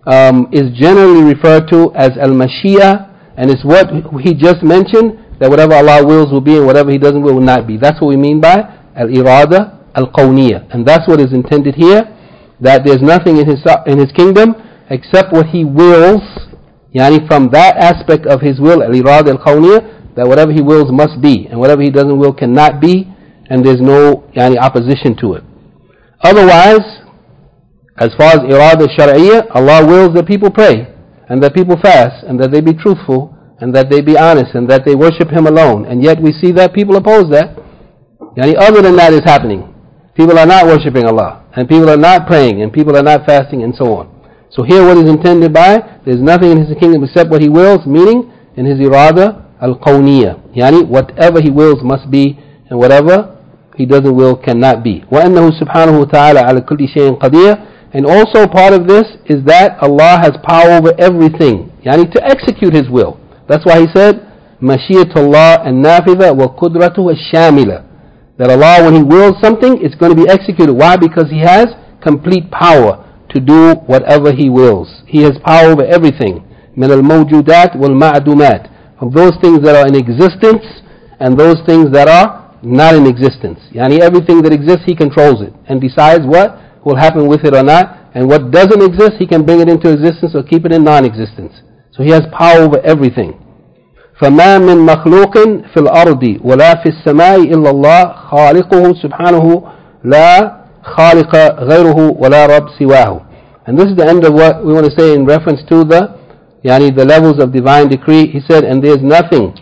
is generally referred to as al-mashiyah, and it's what he just mentioned, that whatever Allah wills will be and whatever He doesn't will not be. That's what we mean by al-irada al-kawniyah. And that's what is intended here, that there's nothing in his kingdom except what He wills, yani from that aspect of His will, al-irada al-kawniyah, that whatever He wills must be and whatever He doesn't will cannot be, and there's no opposition to it. Otherwise, as far as irada shar'iyya, Allah wills that people pray, and that people fast, and that they be truthful, and that they be honest, and that they worship Him alone. And yet we see that people oppose that. Yani other than that is happening. People are not worshipping Allah, and people are not praying, and people are not fasting, and so on. So here what is intended by, there's nothing in His kingdom except what He wills, meaning in His irada al-kawniyya. Yani whatever He wills must be, and whatever He doesn't will cannot be. وَأَنَّهُ سُبْحَانَهُ وَتَعَالَى عَلَى كُلِّ شَيْءٍ قَدِيرٌ. And also part of this is that Allah has power over everything, yani to execute His will. That's why He said, Mashiyatullah and nafidha wa qudratu shamila. That Allah, when He wills something, it's going to be executed. Why? Because He has complete power to do whatever He wills. He has power over everything. Min al-mawjudat wal-ma'dumat. From those things that are in existence and those things that are not in existence. Yani everything that exists, He controls it and decides what will happen with it or not, and what doesn't exist, He can bring it into existence or keep it in non-existence. So He has power over everything. فَمَا مِن مَخْلُوقٍ فِي الْأَرْضِ وَلَا فِي السَّمَاءِ إِلَّا اللَّهُ خَالِقُهُ سُبْحَانَهُ لَا خَالِقَ غَيْرُهُ وَلَا رَبْ سِوَاهُ. And this is the end of what we want to say in reference to the levels of divine decree. He said, and there's nothing,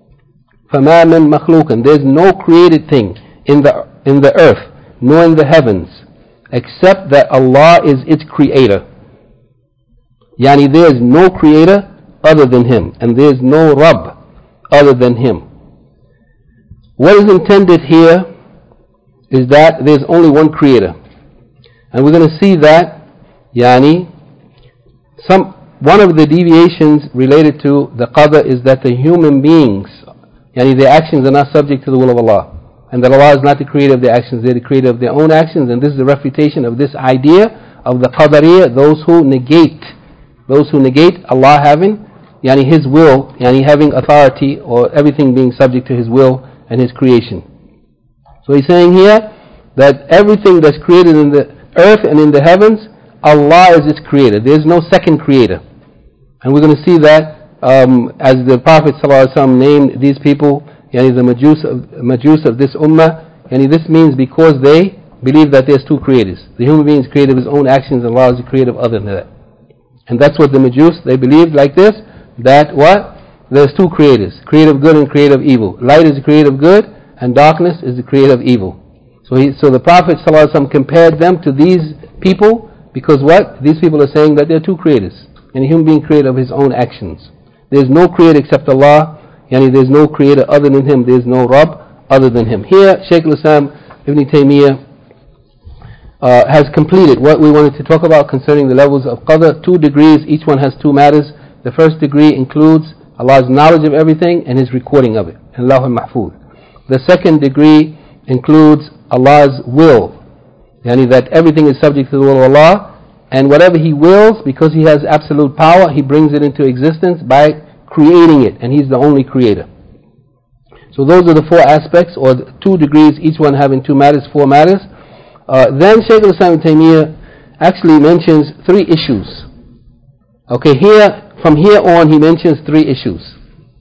فَمَا مِن مَخْلُوقٍ, there's no created thing in the earth, nor in the heavens, except that Allah is its creator. Yani there is no creator other than Him, and there is no Rabb other than Him. What is intended here is that there is only one creator. And we're going to see that, one of the deviations related to the qadr is that the human beings, their actions are not subject to the will of Allah. And that Allah is not the creator of their actions, they're the creator of their own actions. And this is a refutation of this idea of the qadariyya, those who negate Allah having yani His will, yani having authority, or everything being subject to His will and His creation. So he's saying here that everything that's created in the earth and in the heavens, Allah is its creator. There is no second creator. And we're going to see that as the Prophet ﷺ named these people, yani the Majus of this ummah, yani this means because they believe that there's two creators. The human being is creator of his own actions, and Allah is the creator of other than that. And that's what the Majus, they believed like this, that what? There's two creators, creator of good and creator of evil. Light is the creator of good, and darkness is the creator of evil. So the Prophet ﷺ compared them to these people, because what? These people are saying that there are two creators, and a human being creator of his own actions. There's no creator except Allah, yani there's no creator other than Him, there's no Rabb other than Him. Here, Shaykh al-Islam Ibn Taymiyyah has completed what we wanted to talk about concerning the levels of Qadr. 2 degrees, each one has 2 matters. The first degree includes Allah's knowledge of everything and His recording of it, Allah al-Mahfuz. The second degree includes Allah's will, yani that everything is subject to the will of Allah, and whatever He wills, because He has absolute power, He brings it into existence by creating it, and He's the only creator. So those are the 4 aspects, or 2 degrees, each one having 2 matters, 4 matters. Then Shaykh al-Islam Ibn Taymiyyah actually mentions 3 issues. Okay, from here on he mentions 3 issues.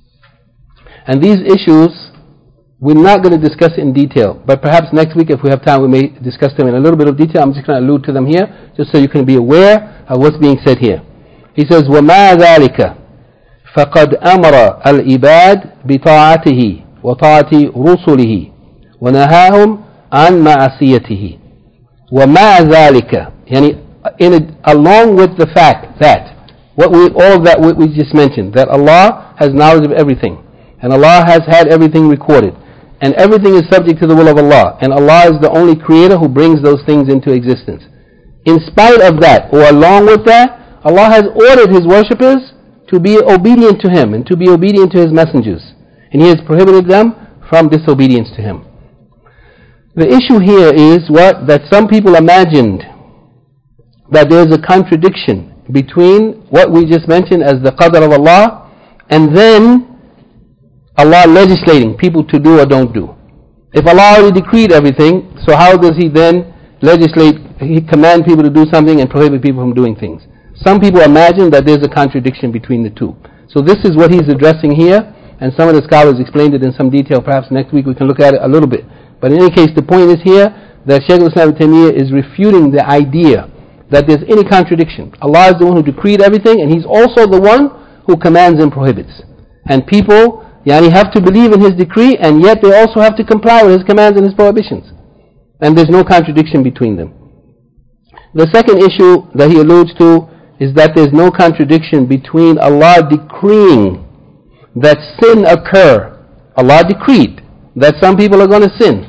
And these issues we're not going to discuss in detail, but perhaps next week if we have time we may discuss them in a little bit of detail. I'm just going to allude to them here, just so you can be aware of what's being said here. He says, وَمَا ذَلِكَ فَقَدْ أَمَرَ الْعِبَادِ بِطَاعَتِهِ وَطَاعَةِ رُسُلِهِ وَنَهَاهُمْ عَنْ مَعَصِيَتِهِ. وَمَا ذَلِكَ, yani along with the fact that all of that what we just mentioned, that Allah has knowledge of everything, and Allah has had everything recorded, and everything is subject to the will of Allah, and Allah is the only creator who brings those things into existence. In spite of that, or along with that, Allah has ordered His worshippers to be obedient to Him and to be obedient to His messengers, and He has prohibited them from disobedience to Him. The issue here is that some people imagined that there is a contradiction between what we just mentioned as the qadr of Allah, and then Allah legislating people to do or don't do. If Allah already decreed everything, so how does He then legislate, He command people to do something and prohibit people from doing things? Some people imagine that there's a contradiction between the two. So this is what he's addressing here, and some of the scholars explained it in some detail. Perhaps next week we can look at it a little bit. But in any case, the point is here that Shaykh al-Islam Ibn Taymiyyah is refuting the idea that there's any contradiction. Allah is the one who decreed everything, and He's also the one who commands and prohibits. And people have to believe in His decree, and yet they also have to comply with His commands and His prohibitions. And there's no contradiction between them. The second issue that he alludes to is that there's no contradiction between Allah decreeing that sin occur. Allah decreed that some people are going to sin.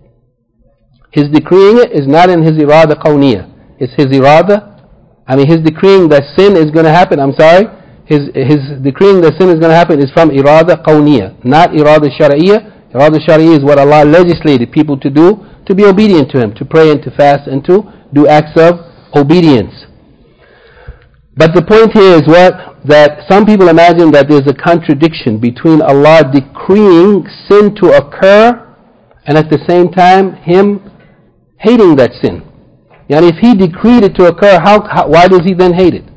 His decreeing it is not in His irada qawniyah. It's His irada. His decreeing that sin is going to happen, His decreeing that sin is going to happen is from irada qawniyah, not irada shar'iyyah. Irada shar'iyyah is what Allah legislated people to do, to be obedient to Him, to pray and to fast and to do acts of obedience. But the point here is that some people imagine that there's a contradiction between Allah decreeing sin to occur and at the same time Him hating that sin. If He decreed it to occur, why does He then hate it?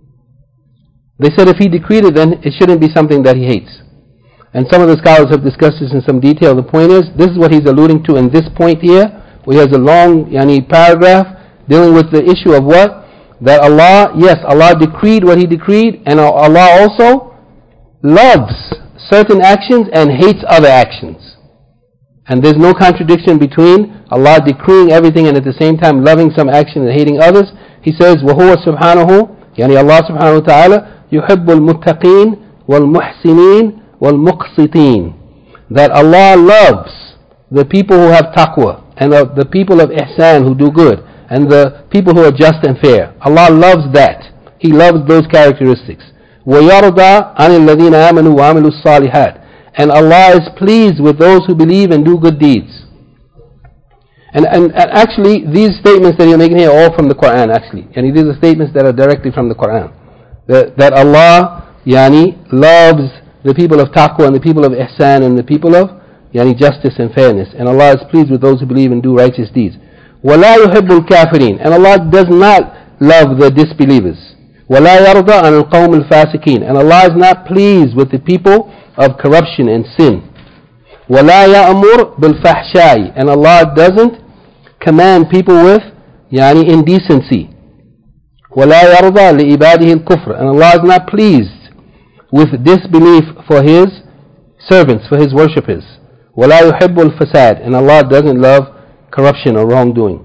They said if He decreed it, then it shouldn't be something that He hates. And some of the scholars have discussed this in some detail. The point is, this is what he's alluding to in this point here, where he has a long paragraph dealing with the issue of that Allah decreed what He decreed, and Allah also loves certain actions and hates other actions. And there's no contradiction between Allah decreeing everything and at the same time loving some action and hating others. He says, وَهُوَ سُبْحَانَهُ, Allah subhanahu wa ta'ala, يُحِبُّ الْمُتَّقِينَ وَالْمُحْسِنِينَ وَالْمُقْسِطِينَ. That Allah loves the people who have taqwa, and the people of ihsan who do good, and the people who are just and fair. Allah loves that. He loves those characteristics. وَيَرْضَى عَنِ الَّذِينَ آمَنُوا وَعَمِلُوا الصَّالِحَاتِ. And Allah is pleased with those who believe and do good deeds. And actually, these statements that you're making here are all from the Quran, actually. And these are statements that are directly from the Quran. That Allah loves the people of taqwa and the people of ihsan and the people of justice and fairness. And Allah is pleased with those who believe and do righteous deeds. وَلَا يُحِبُّ الْكَافِرِينَ. And Allah does not love the disbelievers. وَلَا يَرْضَى عَنِ الْقَوْمِ الْفَاسِقِينَ. And Allah is not pleased with the people of corruption and sin. وَلَا يَأْمُرْ بِالْفَحْشَاءِ. And Allah doesn't command people with indecency. وَلَا يَرْضَى لِعِبَادِهِ الْكُفْرَ. And Allah is not pleased with disbelief for His servants, for His worshippers. وَلَا يُحِبُّ الْفَسَادِ. And Allah doesn't love corruption or wrongdoing.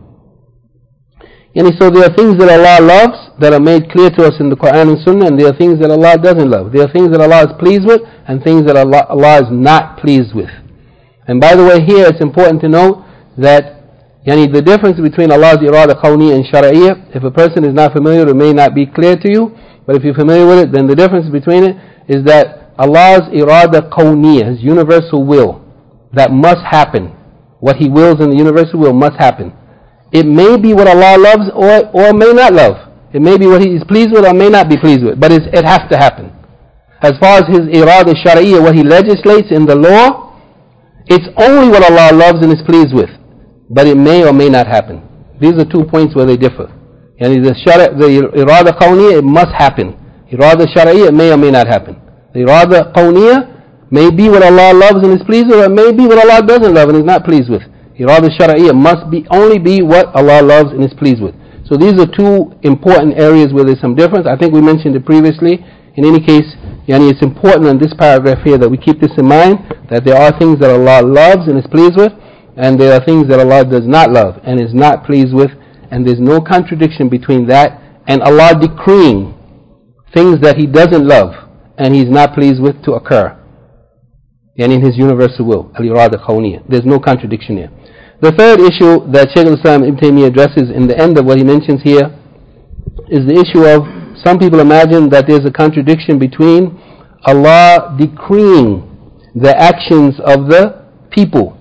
So there are things that Allah loves that are made clear to us in the Quran and Sunnah, and there are things that Allah doesn't love. There are things that Allah is pleased with and things that Allah is not pleased with. And by the way, here it's important to note that the difference between Allah's irada qawniya and shar'iyyah, if a person is not familiar, it may not be clear to you, but if you're familiar with it, then the difference between it is that Allah's irada qawniya, His universal will, that must happen. What He wills in the universal will must happen. It may be what Allah loves or may not love. It may be what He is pleased with or may not be pleased with, but it has to happen. As far as His irada shar'iyyah, what He legislates in the law, it's only what Allah loves and is pleased with, but it may or may not happen. These are 2 points where they differ. The irada qawniya, it must happen. Irada shar'iyyah, it may or may not happen. The irada qawniya may be what Allah loves and is pleased with, or it may be what Allah doesn't love and is not pleased with. Irada shar'iyyah must only be what Allah loves and is pleased with. So these are 2 important areas where there's some difference. I think we mentioned it previously. In any case, it's important in this paragraph here that we keep this in mind, that there are things that Allah loves and is pleased with, and there are things that Allah does not love and is not pleased with, and there's no contradiction between that and Allah decreeing things that He doesn't love and He's not pleased with to occur. And in His universal will, al-irada qawniya. There's no contradiction here. The third issue that Shaykh al-Islam Ibn Taymiyyah addresses in the end of what he mentions here is the issue of, some people imagine that there's a contradiction between Allah decreeing the actions of the people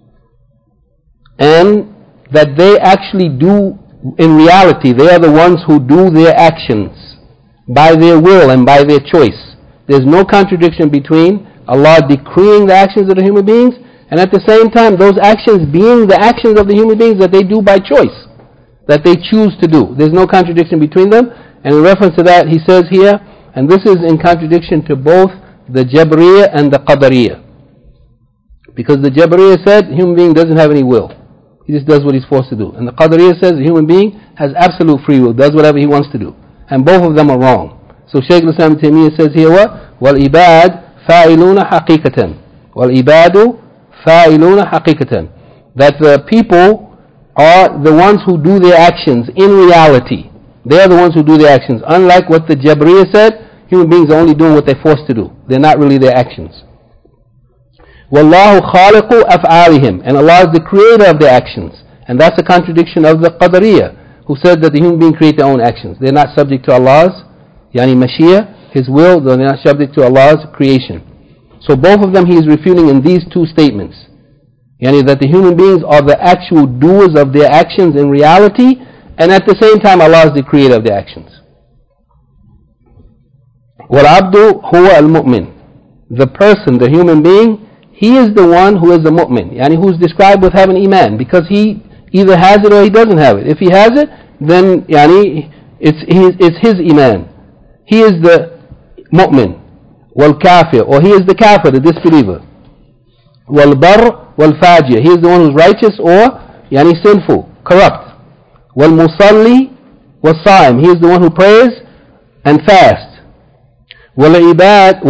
and that they actually do, in reality, they are the ones who do their actions by their will and by their choice. There's no contradiction between Allah decreeing the actions of the human beings and at the same time those actions being the actions of the human beings that they do by choice, that they choose to do. There's no contradiction between them. And in reference to that, he says here, and this is in contradiction to both the Jabriyah and the Qadariyah. Because the Jabriyah said, the human being doesn't have any will. He just does what he's forced to do. And the Qadariyah says, the human being has absolute free will, does whatever he wants to do. And both of them are wrong. So Shaykh al-Islam Ibn Taymiyyah says here what? وَالْإِبَادِ فَاعِلُونَ حَقِيقَةً وَالْإِبَادُ فَاعِلُونَ حَقِيقَةً. That the people are the ones who do their actions in reality. They are the ones who do their actions. Unlike what the Jabriyah said, human beings are only doing what they're forced to do. They're not really their actions. وَاللَّهُ خَالِقُ أَفْعَالِهِمْ. And Allah is the creator of their actions. And that's a contradiction of the Qadariyah, who said that the human being create their own actions. They're not subject to Allah's Mashiach, His will, they're not subject to Allah's creation. So both of them he is refuting in these 2 statements. That the human beings are the actual doers of their actions in reality, and at the same time Allah is the creator of their actions. وَالْعَبْدُ هُوَ الْمُؤْمِنُ. The person, the human being, he is the one who is a mu'min, who's described with having iman, because he either has it or he doesn't have it. If he has it, then it's his iman. He is the mu'min. Wal-kafir, or he is the kafir, the disbeliever. Wal-bar wal-fajir, he is the one who's righteous or sinful, corrupt. Wal-musalli wal-saim, he is the one who prays and fasts. Wal-ibad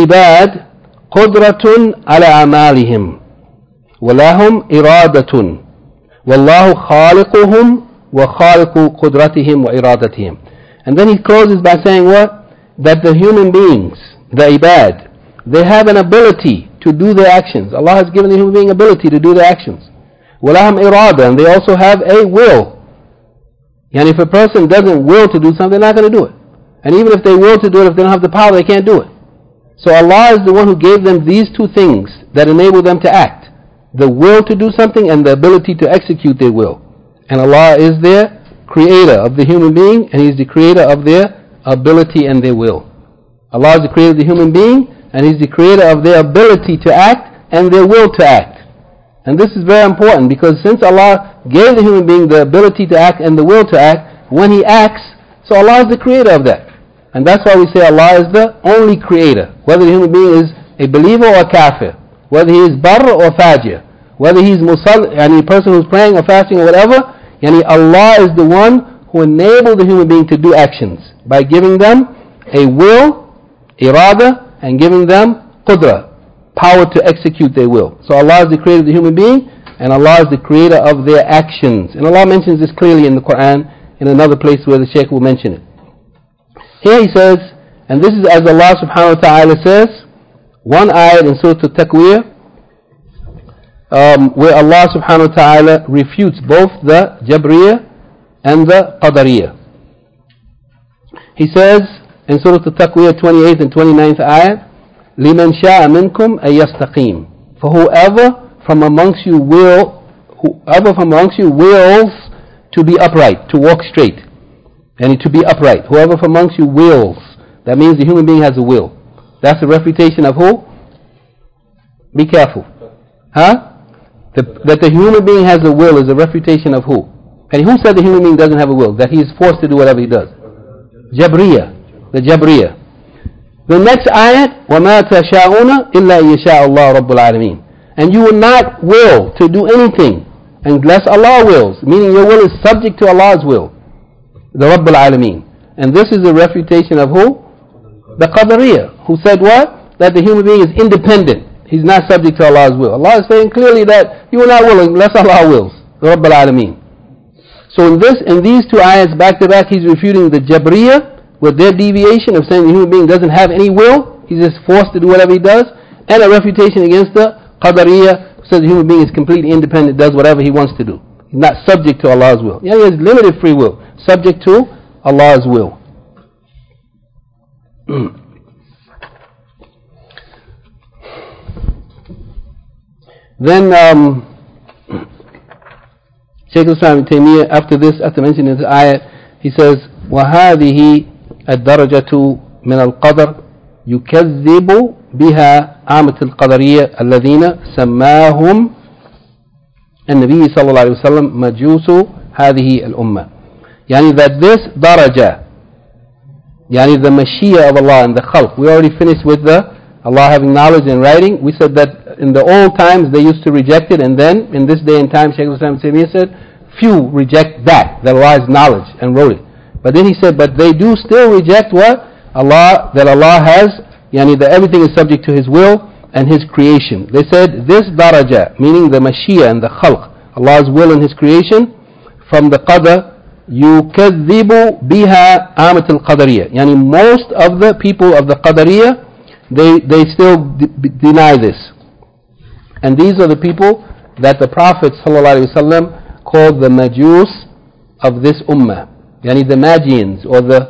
قدرة على أعمالهم ولهم إرادة والله خالقهم وخالق قدرتهم وإرادتهم. And then he closes by saying what? That the human beings, the ibad, they have an ability to do their actions. Allah has given the human being ability to do their actions. وَلَهُمْ إِرَادَةً, and they also have a will. And if a person doesn't will to do something, they're not going to do it. And even if they will to do it, if they don't have the power, they can't do it. So Allah is the one who gave them these 2 things that enable them to act. The will to do something and the ability to execute their will. And Allah is their creator of the human being, and He is the creator of their ability and their will. Allah is the creator of the human being, and He's the creator of their ability to act and their will to act. And this is very important, because since Allah gave the human being the ability to act and the will to act, when he acts, so Allah is the creator of that. And that's why we say Allah is the only creator. Whether the human being is a believer or a kafir, whether he is barr or fajr, whether he is a person who's praying or fasting or whatever, Allah is the one who enabled the human being to do actions by giving them a will, irada, and giving them qudra, power to execute their will. So Allah is the creator of the human being, and Allah is the creator of their actions. And Allah mentions this clearly in the Quran, in another place where the Shaykh will mention it. Here he says, and this is as Allah subhanahu wa ta'ala says, one ayat in Surah Al-Takwir, where Allah subhanahu wa ta'ala refutes both the Jabriya and the Qadariyah. He says in Surah Al-Takwir 28th and 29th ayat, لِمَنْ شَاءَ مِنْكُمْ أَن يَسْتَقِيمُ. For whoever from amongst you wills to be upright, to walk straight, and to be upright. Whoever from amongst you wills, that means the human being has a will. That's a refutation of who? Be careful. That the human being has a will is a refutation of who? And who said the human being doesn't have a will? That he is forced to do whatever he does? Jabriya. The Jabriya. The next ayat, وَمَا تَشَاءُونَ إِلَّا يَشَاءَ اللَّهُ رَبُّ الْعَالَمِينَ. And you will not will to do anything unless Allah wills, meaning your will is subject to Allah's will, the Rabb al-Alameen. And this is a refutation of who? The Qadariyah, who said what? That the human being is independent. He's not subject to Allah's will. Allah is saying clearly that you will not will unless Allah wills, the Rabb al-Alameen. So in these two ayahs back to back, he's refuting the Jabriya with their deviation of saying the human being doesn't have any will, he's just forced to do whatever he does, and a refutation against the Qadariyah, who says the human being is completely independent, does whatever he wants to do. He's not subject to Allah's will. Yeah, he has limited free will, subject to Allah's will. Then Shaykh al-Islam ibn Taymiyyah, after mentioning this ayat, he says, وَهَذِهِ الدرجة من القدر يكذب بها عامة القدرية الذين سماهم النبي صلى الله عليه وسلم مجوس هذه الأمة. يعني that this daraja, يعني the Mashiach of Allah and the Khalq, we already finished with the Allah having knowledge and writing. We said that in the old times they used to reject it, and then in this day and time, Shaykh al-Islam ibn Taymiyyah said, few reject that Allah has knowledge and wrote it. But then he said, but they do still reject what? Allah, that Allah has, yani that everything is subject to His will and His creation. They said this daraja, meaning the Mashiach and the Khalq, Allah's will and His creation, from the Qadr, يُكَذِّبُ بِهَا آمَةِ الْقَدَرِيَّةِ. Yani most of the people of the Qadariyah, they still deny this. And these are the people that the Prophet ﷺ called the Majus of this ummah. Yani the Magians, or the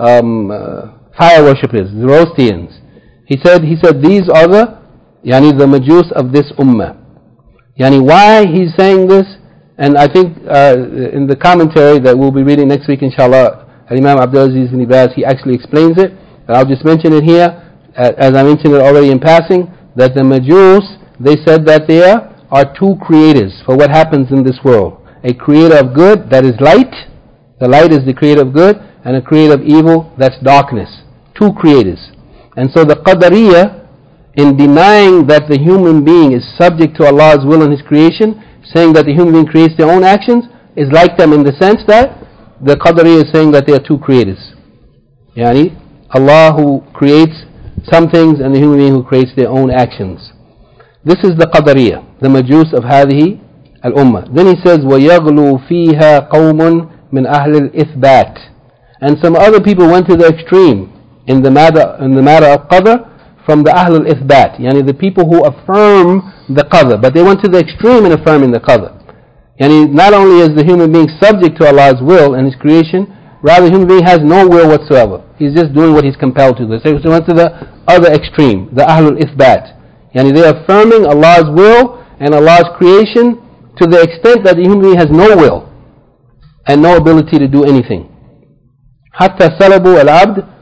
fire worshippers, the Zoroastrians. He said these are the Majus of this ummah. Yani why he's saying this, and I think in the commentary that we'll be reading next week inshallah, Imam Abdul Aziz ibn Baz, he actually explains it, but I'll just mention it here, as I mentioned it already in passing, that the Majus, they said that there are two creators for what happens in this world. A creator of good, that is light, the light is the creator of good, and a creator of evil, that's darkness. Two creators. And so the Qadariyah, in denying that the human being is subject to Allah's will and His creation, saying that the human being creates their own actions, is like them in the sense that the Qadariyah is saying that there are two creators. Yani, Allah who creates some things and the human being who creates their own actions. This is the Qadariyah, the Majus of Hadihi al-Ummah. Then he says, وَيَغْلُو فِيهَا قَوْمٌ مِنْ أَهْلِ الْإِثْبَاتِ. And some other people went to the extreme in the matter of Qadr from the Ahl al-Ithbat, yani the people who affirm the Qadr, but they went to the extreme in affirming the Qadr. Yani not only is the human being subject to Allah's will and His creation, rather the human being has no will whatsoever. He's just doing what he's compelled to do. So they went to the other extreme, the Ahl al-Ithbat. Yani they're affirming Allah's will and Allah's creation to the extent that the human being has no will and no ability to do anything. حتى سلبوا العبد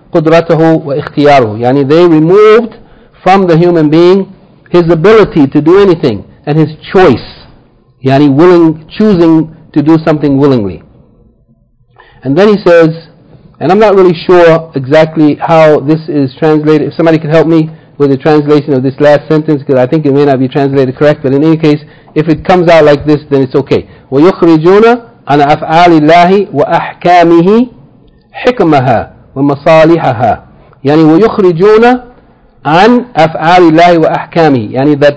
قدرته واختياره. يعني they removed from the human being his ability to do anything and his choice. Yani choosing to do something willingly. And then he says, and I'm not really sure exactly how this is translated. If somebody could help me with the translation of this last sentence, because I think it may not be translated correct, but in any case, if it comes out like this, then it's okay. وَيُخْرِجُونَ عَنْ أَفْعَالِ اللَّهِ وَأَحْكَامِهِ حِكْمَهَا وَمَصَالِحَهَا. يعني وَيُخْرِجُونَ عَنْ أَفْعَالِ اللَّهِ وَأَحْكَامِهِ. يعني that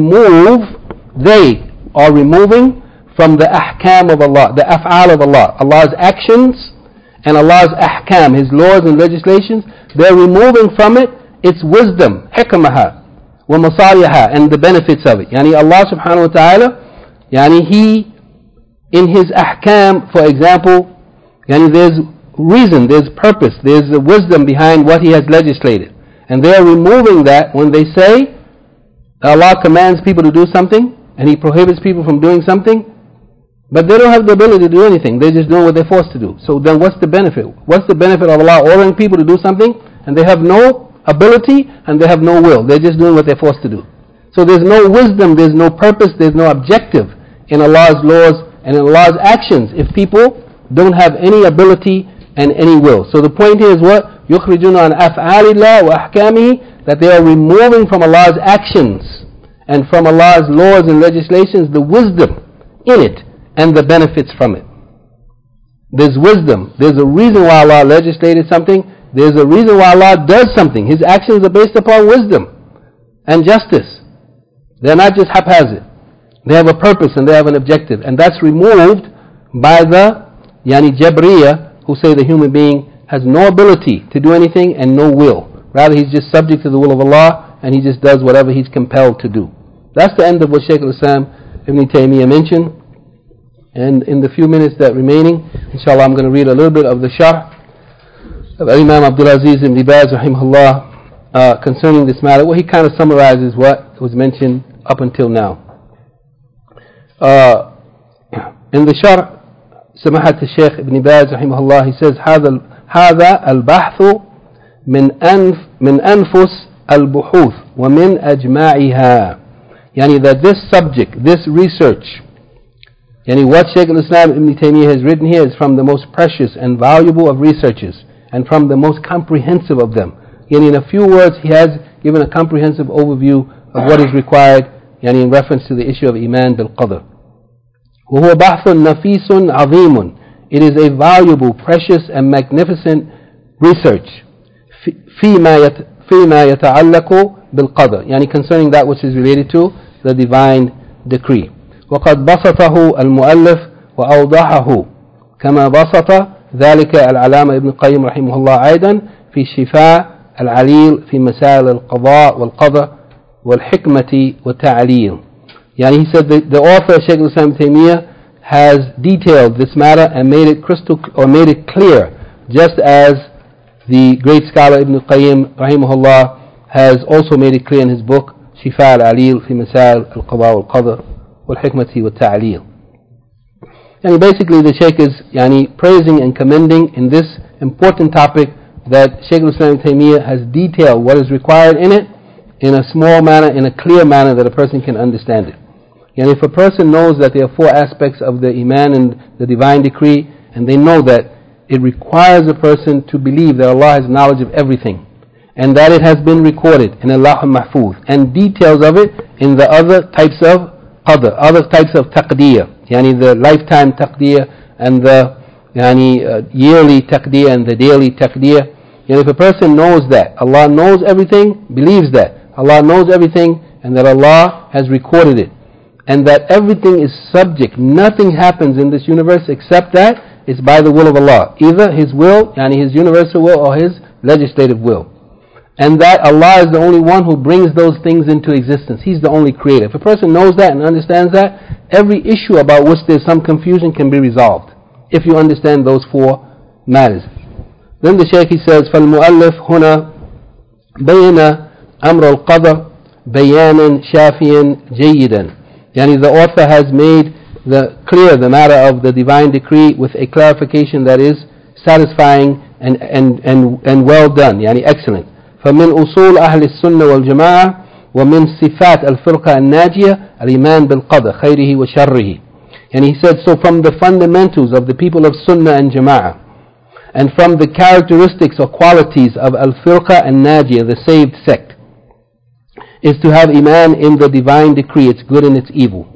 they are removing from the ahkam of Allah, the af'al of Allah, Allah's actions and Allah's ahkam, His laws and legislations. They're removing from it its wisdom, hikmaha, wa masaliha, and the benefits of it. Yani Allah subhanahu wa ta'ala, yani He, in His ahkam, for example, yani there's reason, there's purpose, there's a wisdom behind what He has legislated. And they are removing that when they say Allah commands people to do something and He prohibits people from doing something, but they don't have the ability to do anything. They're just doing what they're forced to do. So then what's the benefit? What's the benefit of Allah ordering people to do something and they have no ability and they have no will? They're just doing what they're forced to do. So there's no wisdom, there's no purpose, there's no objective in Allah's laws and in Allah's actions if people don't have any ability and any will. So the point here is what? يُخْرِجُونَ عَنْ أَفْعَالِ اللَّهِ وَأَحْكَامِهِ, that they are removing from Allah's actions and from Allah's laws and legislations the wisdom in it and the benefits from it. There's wisdom. There's a reason why Allah legislated something. There's a reason why Allah does something. His actions are based upon wisdom and justice. They're not just haphazard. They have a purpose and they have an objective. And that's removed by the Jabriya, who say the human being has no ability to do anything and no will. Rather, he's just subject to the will of Allah and he just does whatever he's compelled to do. That's the end of what Shaykh al-Islam Ibn Taymiyyah mentioned. And in the few minutes that remaining, inshallah, I'm going to read a little bit of the sharh of Imam Abdul Aziz ibn Baz rahimahullah concerning this matter, where he kind of summarizes what was mentioned up until now. In the sharh, سماحة الشيخ ابن باز رحمه الله, he says هذا البحث من أنفس البحوث ومن أجمعها. يعني that this subject, this research, yani what Shaykh al-Islam Ibn Taymiyyah has written here is from the most precious and valuable of researches and from the most comprehensive of them. Yani in a few words he has given a comprehensive overview of what is required, yani in reference to the issue of Iman bil Qadr. وهو بحث نفيس عظيم. It is a valuable, precious and magnificent research فيما يتعلق بالقدر, يعني concerning that which is related to the divine decree. وقد بسطه المؤلف وأوضحه كما بسط ذلك العلامة ابن القيم رحمه الله أيضا في شفاء العليل في مسائل القضاء والقدر والحكمة والتعليل. Yani he said the author Shaykh al-Islam Taymiyyah has detailed this matter and made it clear, just as the great scholar Ibn al-Qayyim rahimahullah has also made it clear in his book Shifa al-Alil fi Masail al-Qada wal-Qadr wal-Hikmati wal-Ta'lil. Yani basically the Shaykh is praising and commending in this important topic that Shaykh al-Islam Taymiyyah has detailed what is required in it in a small manner, in a clear manner that a person can understand it. And if a person knows that there are four aspects of the Iman and the divine decree, and they know that it requires a person to believe that Allah has knowledge of everything, and that it has been recorded in Allah al-Mahfuz, and details of it in the other types of qadr, other types of taqdeer, yani the lifetime taqdeer, and the yearly taqdeer, and the daily taqdeer. And if a person knows that Allah knows everything, believes that Allah knows everything, and that Allah has recorded it, and that everything is subject, nothing happens in this universe except that it's by the will of Allah, either His will, His universal will, or His legislative will, and that Allah is the only one who brings those things into existence. He's the only creator. If a person knows that and understands that, every issue about which there's some confusion can be resolved if you understand those four matters. Then the Shaykh, he says, فَالْمُؤَلِّفْ هُنَا بَيَّنَ أَمْرَ الْقَدْرِ بَيَانًا شَافِيًا جَيِّدًا. Yani the author has made clear the matter of the divine decree with a clarification that is satisfying and well done, يعني excellent. فمن أصول أهل السنة والجماعة ومن صفات الفرقة الناجية الإيمان بالقدر خيره وشره. And he said, so from the fundamentals of the people of Sunnah and Jama'ah, and from the characteristics or qualities of Al-Firqa al-Najiyah, the saved sect, is to have Iman in the divine decree, its good and its evil.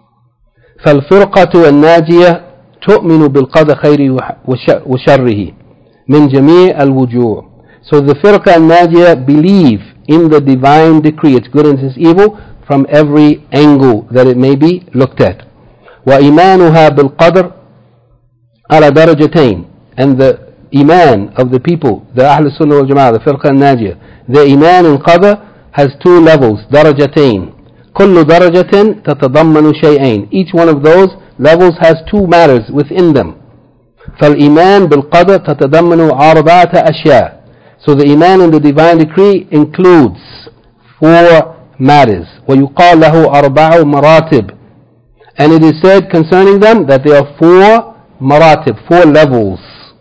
فالفرقة الناجية تؤمن بالقدر خيره وشره من جميع الوجوه. So the Firqa al-Najiyah believe in the divine decree, its good and its evil, from every angle that it may be looked at. وإيمانها بالقدر على درجتين. And the Iman of the people, the Ahl Sunnah wal Jama'ah, the Firqa al-Najiyah, the Iman in Qadr has two levels, درجتين. كل درجة تتضمن شيئين. Each one of those levels has two matters within them. فالإيمان بالقدر تتضمن أربعة أشياء. So the Iman in the divine decree includes four matters. ويقال له أربع مراتب. And it is said concerning them that there are four maratib, four levels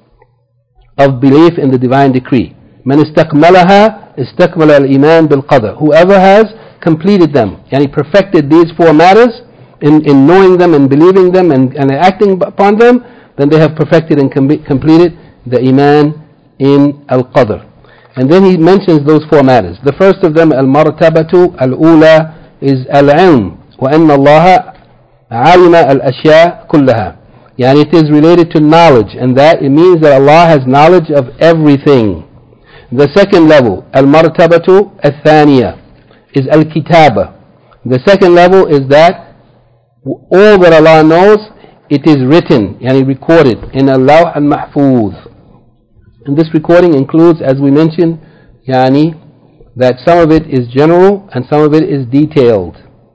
of belief in the divine decree. من استكملها استكمل الإيمان بالقدر. Whoever has completed them, and he perfected these four matters in knowing them and believing them and acting upon them, then they have perfected and completed the Iman in Al-Qadr. And then he mentions those four matters. The first of them, Al-Martabatu Al-Ula, is Al-Ilm. وَأَنَّ اللَّهَ عَلِمَ الْأَشْيَاءَ كُلَّهَا. Yani it is related to knowledge, and that it means that Allah has knowledge of everything. The second level, Al-Martabatu Al-Thaniya, is Al-Kitaba. The second level is that all that Allah knows, it is written, yani recorded in Al-Lawh Al-Mahfuz. And this recording includes, as we mentioned, yani that some of it is general and some of it is detailed.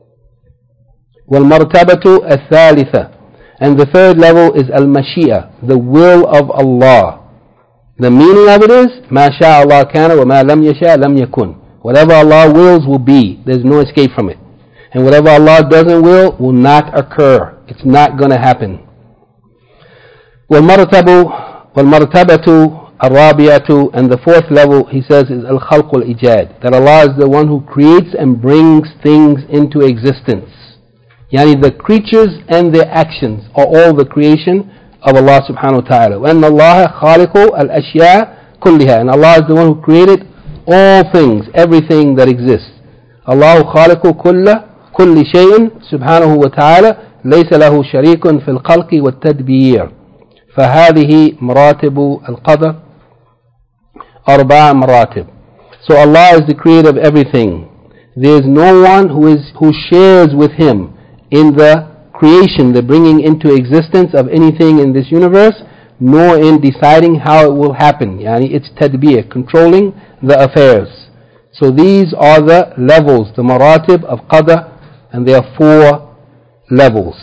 وَالْمَرْتَبَةُ الثَّالِثَةِ. And the third level is Al-Mashi'a, the will of Allah. The meaning of it is, مَا شَاءَ اللَّهُ كَانَ وَمَا لَمْ يَشَاء لَمْ يَكُنْ. Whatever Allah wills will be. There's no escape from it. And whatever Allah doesn't will not occur. It's not going to happen. وَالْمَرْتَبَةُ الرَّابِعَةُ. And the fourth level, he says, is Al-Khalq Al-Ijad. That Allah is the one who creates and brings things into existence. Yani the creatures and their actions are all the creation of Allah subhanahu wa ta'ala. وَأَنَّ اللَّهَ خَالِقُ الْأَشْيَاءِ كُلِّهَا. And Allah is the one who created all things, everything that exists. Allahu khaliqu kulli shay'in subhanahu wa ta'ala laysa lahu sharikun fil khalqi wat tadbir. فهذه مراتب القدر أربع مراتب. So Allah is the creator of everything. There is no one who shares with him in the creation, the bringing into existence of anything in this universe, nor in deciding how it will happen. Yani it's tadbir, controlling the affairs. So these are the levels, the maratib of qadr, and there are four levels.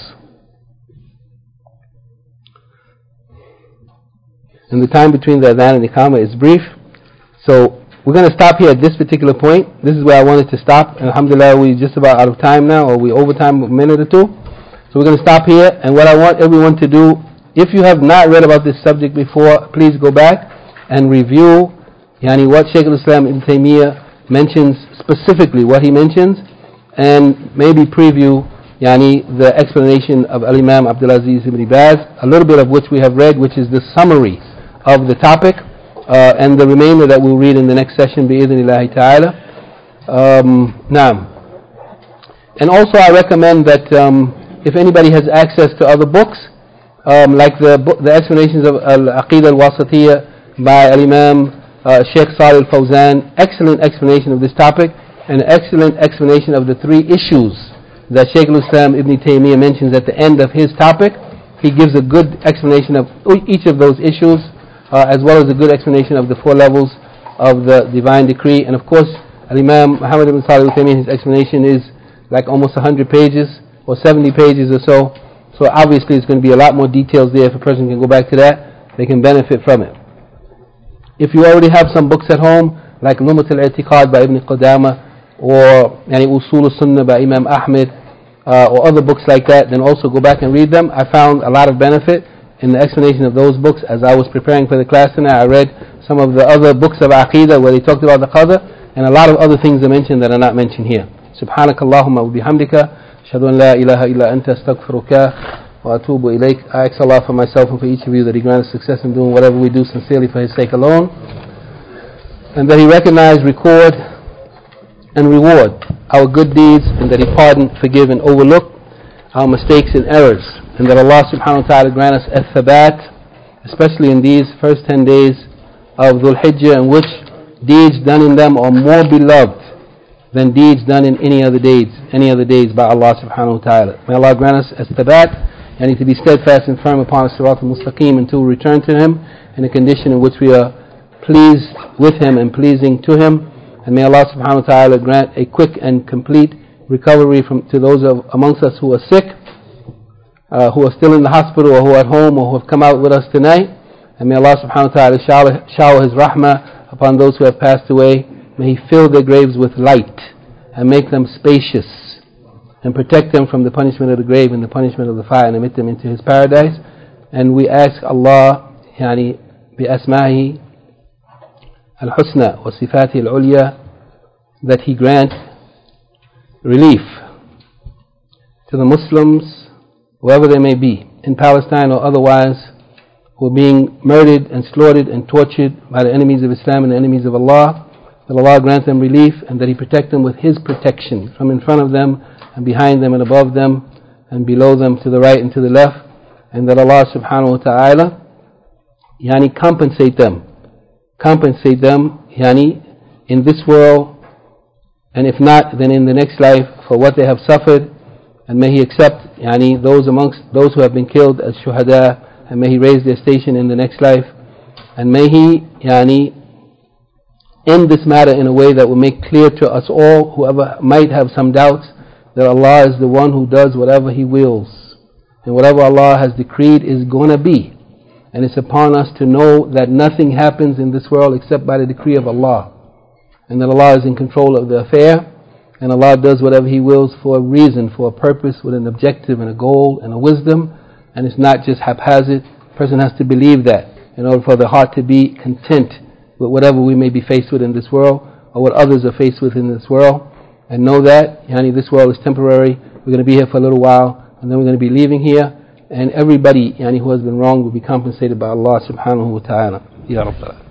And the time between the adhan and the iqamah is brief. So we're going to stop here at this particular point. This is where I wanted to stop. And alhamdulillah, we're just about out of time now, or we're over time a minute or two. So we're going to stop here. And what I want everyone to do, if you have not read about this subject before, please go back and review yani what Shaykh al-Islam Ibn Taymiyyah mentions, specifically what he mentions, and maybe preview yani the explanation of Al-Imam Abdul Aziz Ibn Baz, a little bit of which we have read, which is the summary of the topic, and the remainder that we'll read in the next session, bi-idhnillahi ta'ala. Naam. And also I recommend that if anybody has access to other books, like the explanations of Al-Aqidah Al-Wasatiyah by Al-Imam Sheikh Salih Al-Fawzan, excellent explanation of this topic, and excellent explanation of the three issues that Shaykh al-Islam Ibn Taymiyyah mentions at the end of his topic. He gives a good explanation of each of those issues, as well as a good explanation of the four levels of the divine decree. And of course, Al-Imam Muhammad ibn Salih al-Uthaymeen, his explanation is like almost 100 pages or 70 pages or so. So obviously it's going to be a lot more details there. If a person can go back to that, they can benefit from it. If you already have some books at home, like Lummat al-I'tiqad by Ibn Qudama, or Usul al-Sunnah by Imam Ahmed, or other books like that, then also go back and read them. I found a lot of benefit in the explanation of those books. As I was preparing for the class tonight, I read some of the other books of Aqeedah where they talked about the qadr, and a lot of other things are mentioned that are not mentioned here. Subhanakallahumma wa bihamdika, ashhadu an la ilaha illa anta, astaghfiruka wa atubu ilayk. I ask Allah for myself and for each of you that He grant us success in doing whatever we do sincerely for His sake alone, and that He recognize, record, and reward our good deeds, and that He pardon, forgive, and overlook our mistakes and errors, and that Allah subhanahu wa ta'ala grant us al-thabat, especially in these first 10 days of Dhul Hijjah, in which deeds done in them are more beloved than deeds done in any other days by Allah subhanahu wa ta'ala. May Allah grant us al-thabat, and to be steadfast and firm upon Sirat al-Mustaqim until we return to Him in a condition in which we are pleased with Him and pleasing to Him. And may Allah subhanahu wa ta'ala grant a quick and complete recovery to those amongst us who are sick, who are still in the hospital, or who are at home, or who have come out with us tonight. And may Allah subhanahu wa ta'ala shower His rahmah upon those who have passed away. May He fill their graves with light and make them spacious, and protect them from the punishment of the grave and the punishment of the fire, and admit them into His paradise. And we ask Allah بأسمائه الحسنى وصفاته العليا that He grant relief to the Muslims, wherever they may be, in Palestine or otherwise, who are being murdered and slaughtered and tortured by the enemies of Islam and the enemies of Allah. That Allah grant them relief, and that He protect them with His protection from in front of them and behind them and above them and below them, to the right and to the left. And that Allah subhanahu wa ta'ala compensate them in this world, and if not, then in the next life, for what they have suffered. And may He accept those amongst those who have been killed as shuhada, and may He raise their station in the next life. And may He end this matter in a way that will make clear to us all, whoever might have some doubts, that Allah is the one who does whatever He wills, and whatever Allah has decreed is going to be. And it's upon us to know that nothing happens in this world except by the decree of Allah, and that Allah is in control of the affair, and Allah does whatever He wills for a reason, for a purpose, with an objective and a goal and a wisdom, and it's not just haphazard. A person has to believe that in order for the heart to be content with whatever we may be faced with in this world, or what others are faced with in this world, and know that this world is temporary. We're going to be here for a little while, and then we're going to be leaving here, and everybody who has been wronged will be compensated by Allah subhanahu wa ta'ala. Ya Rabbal.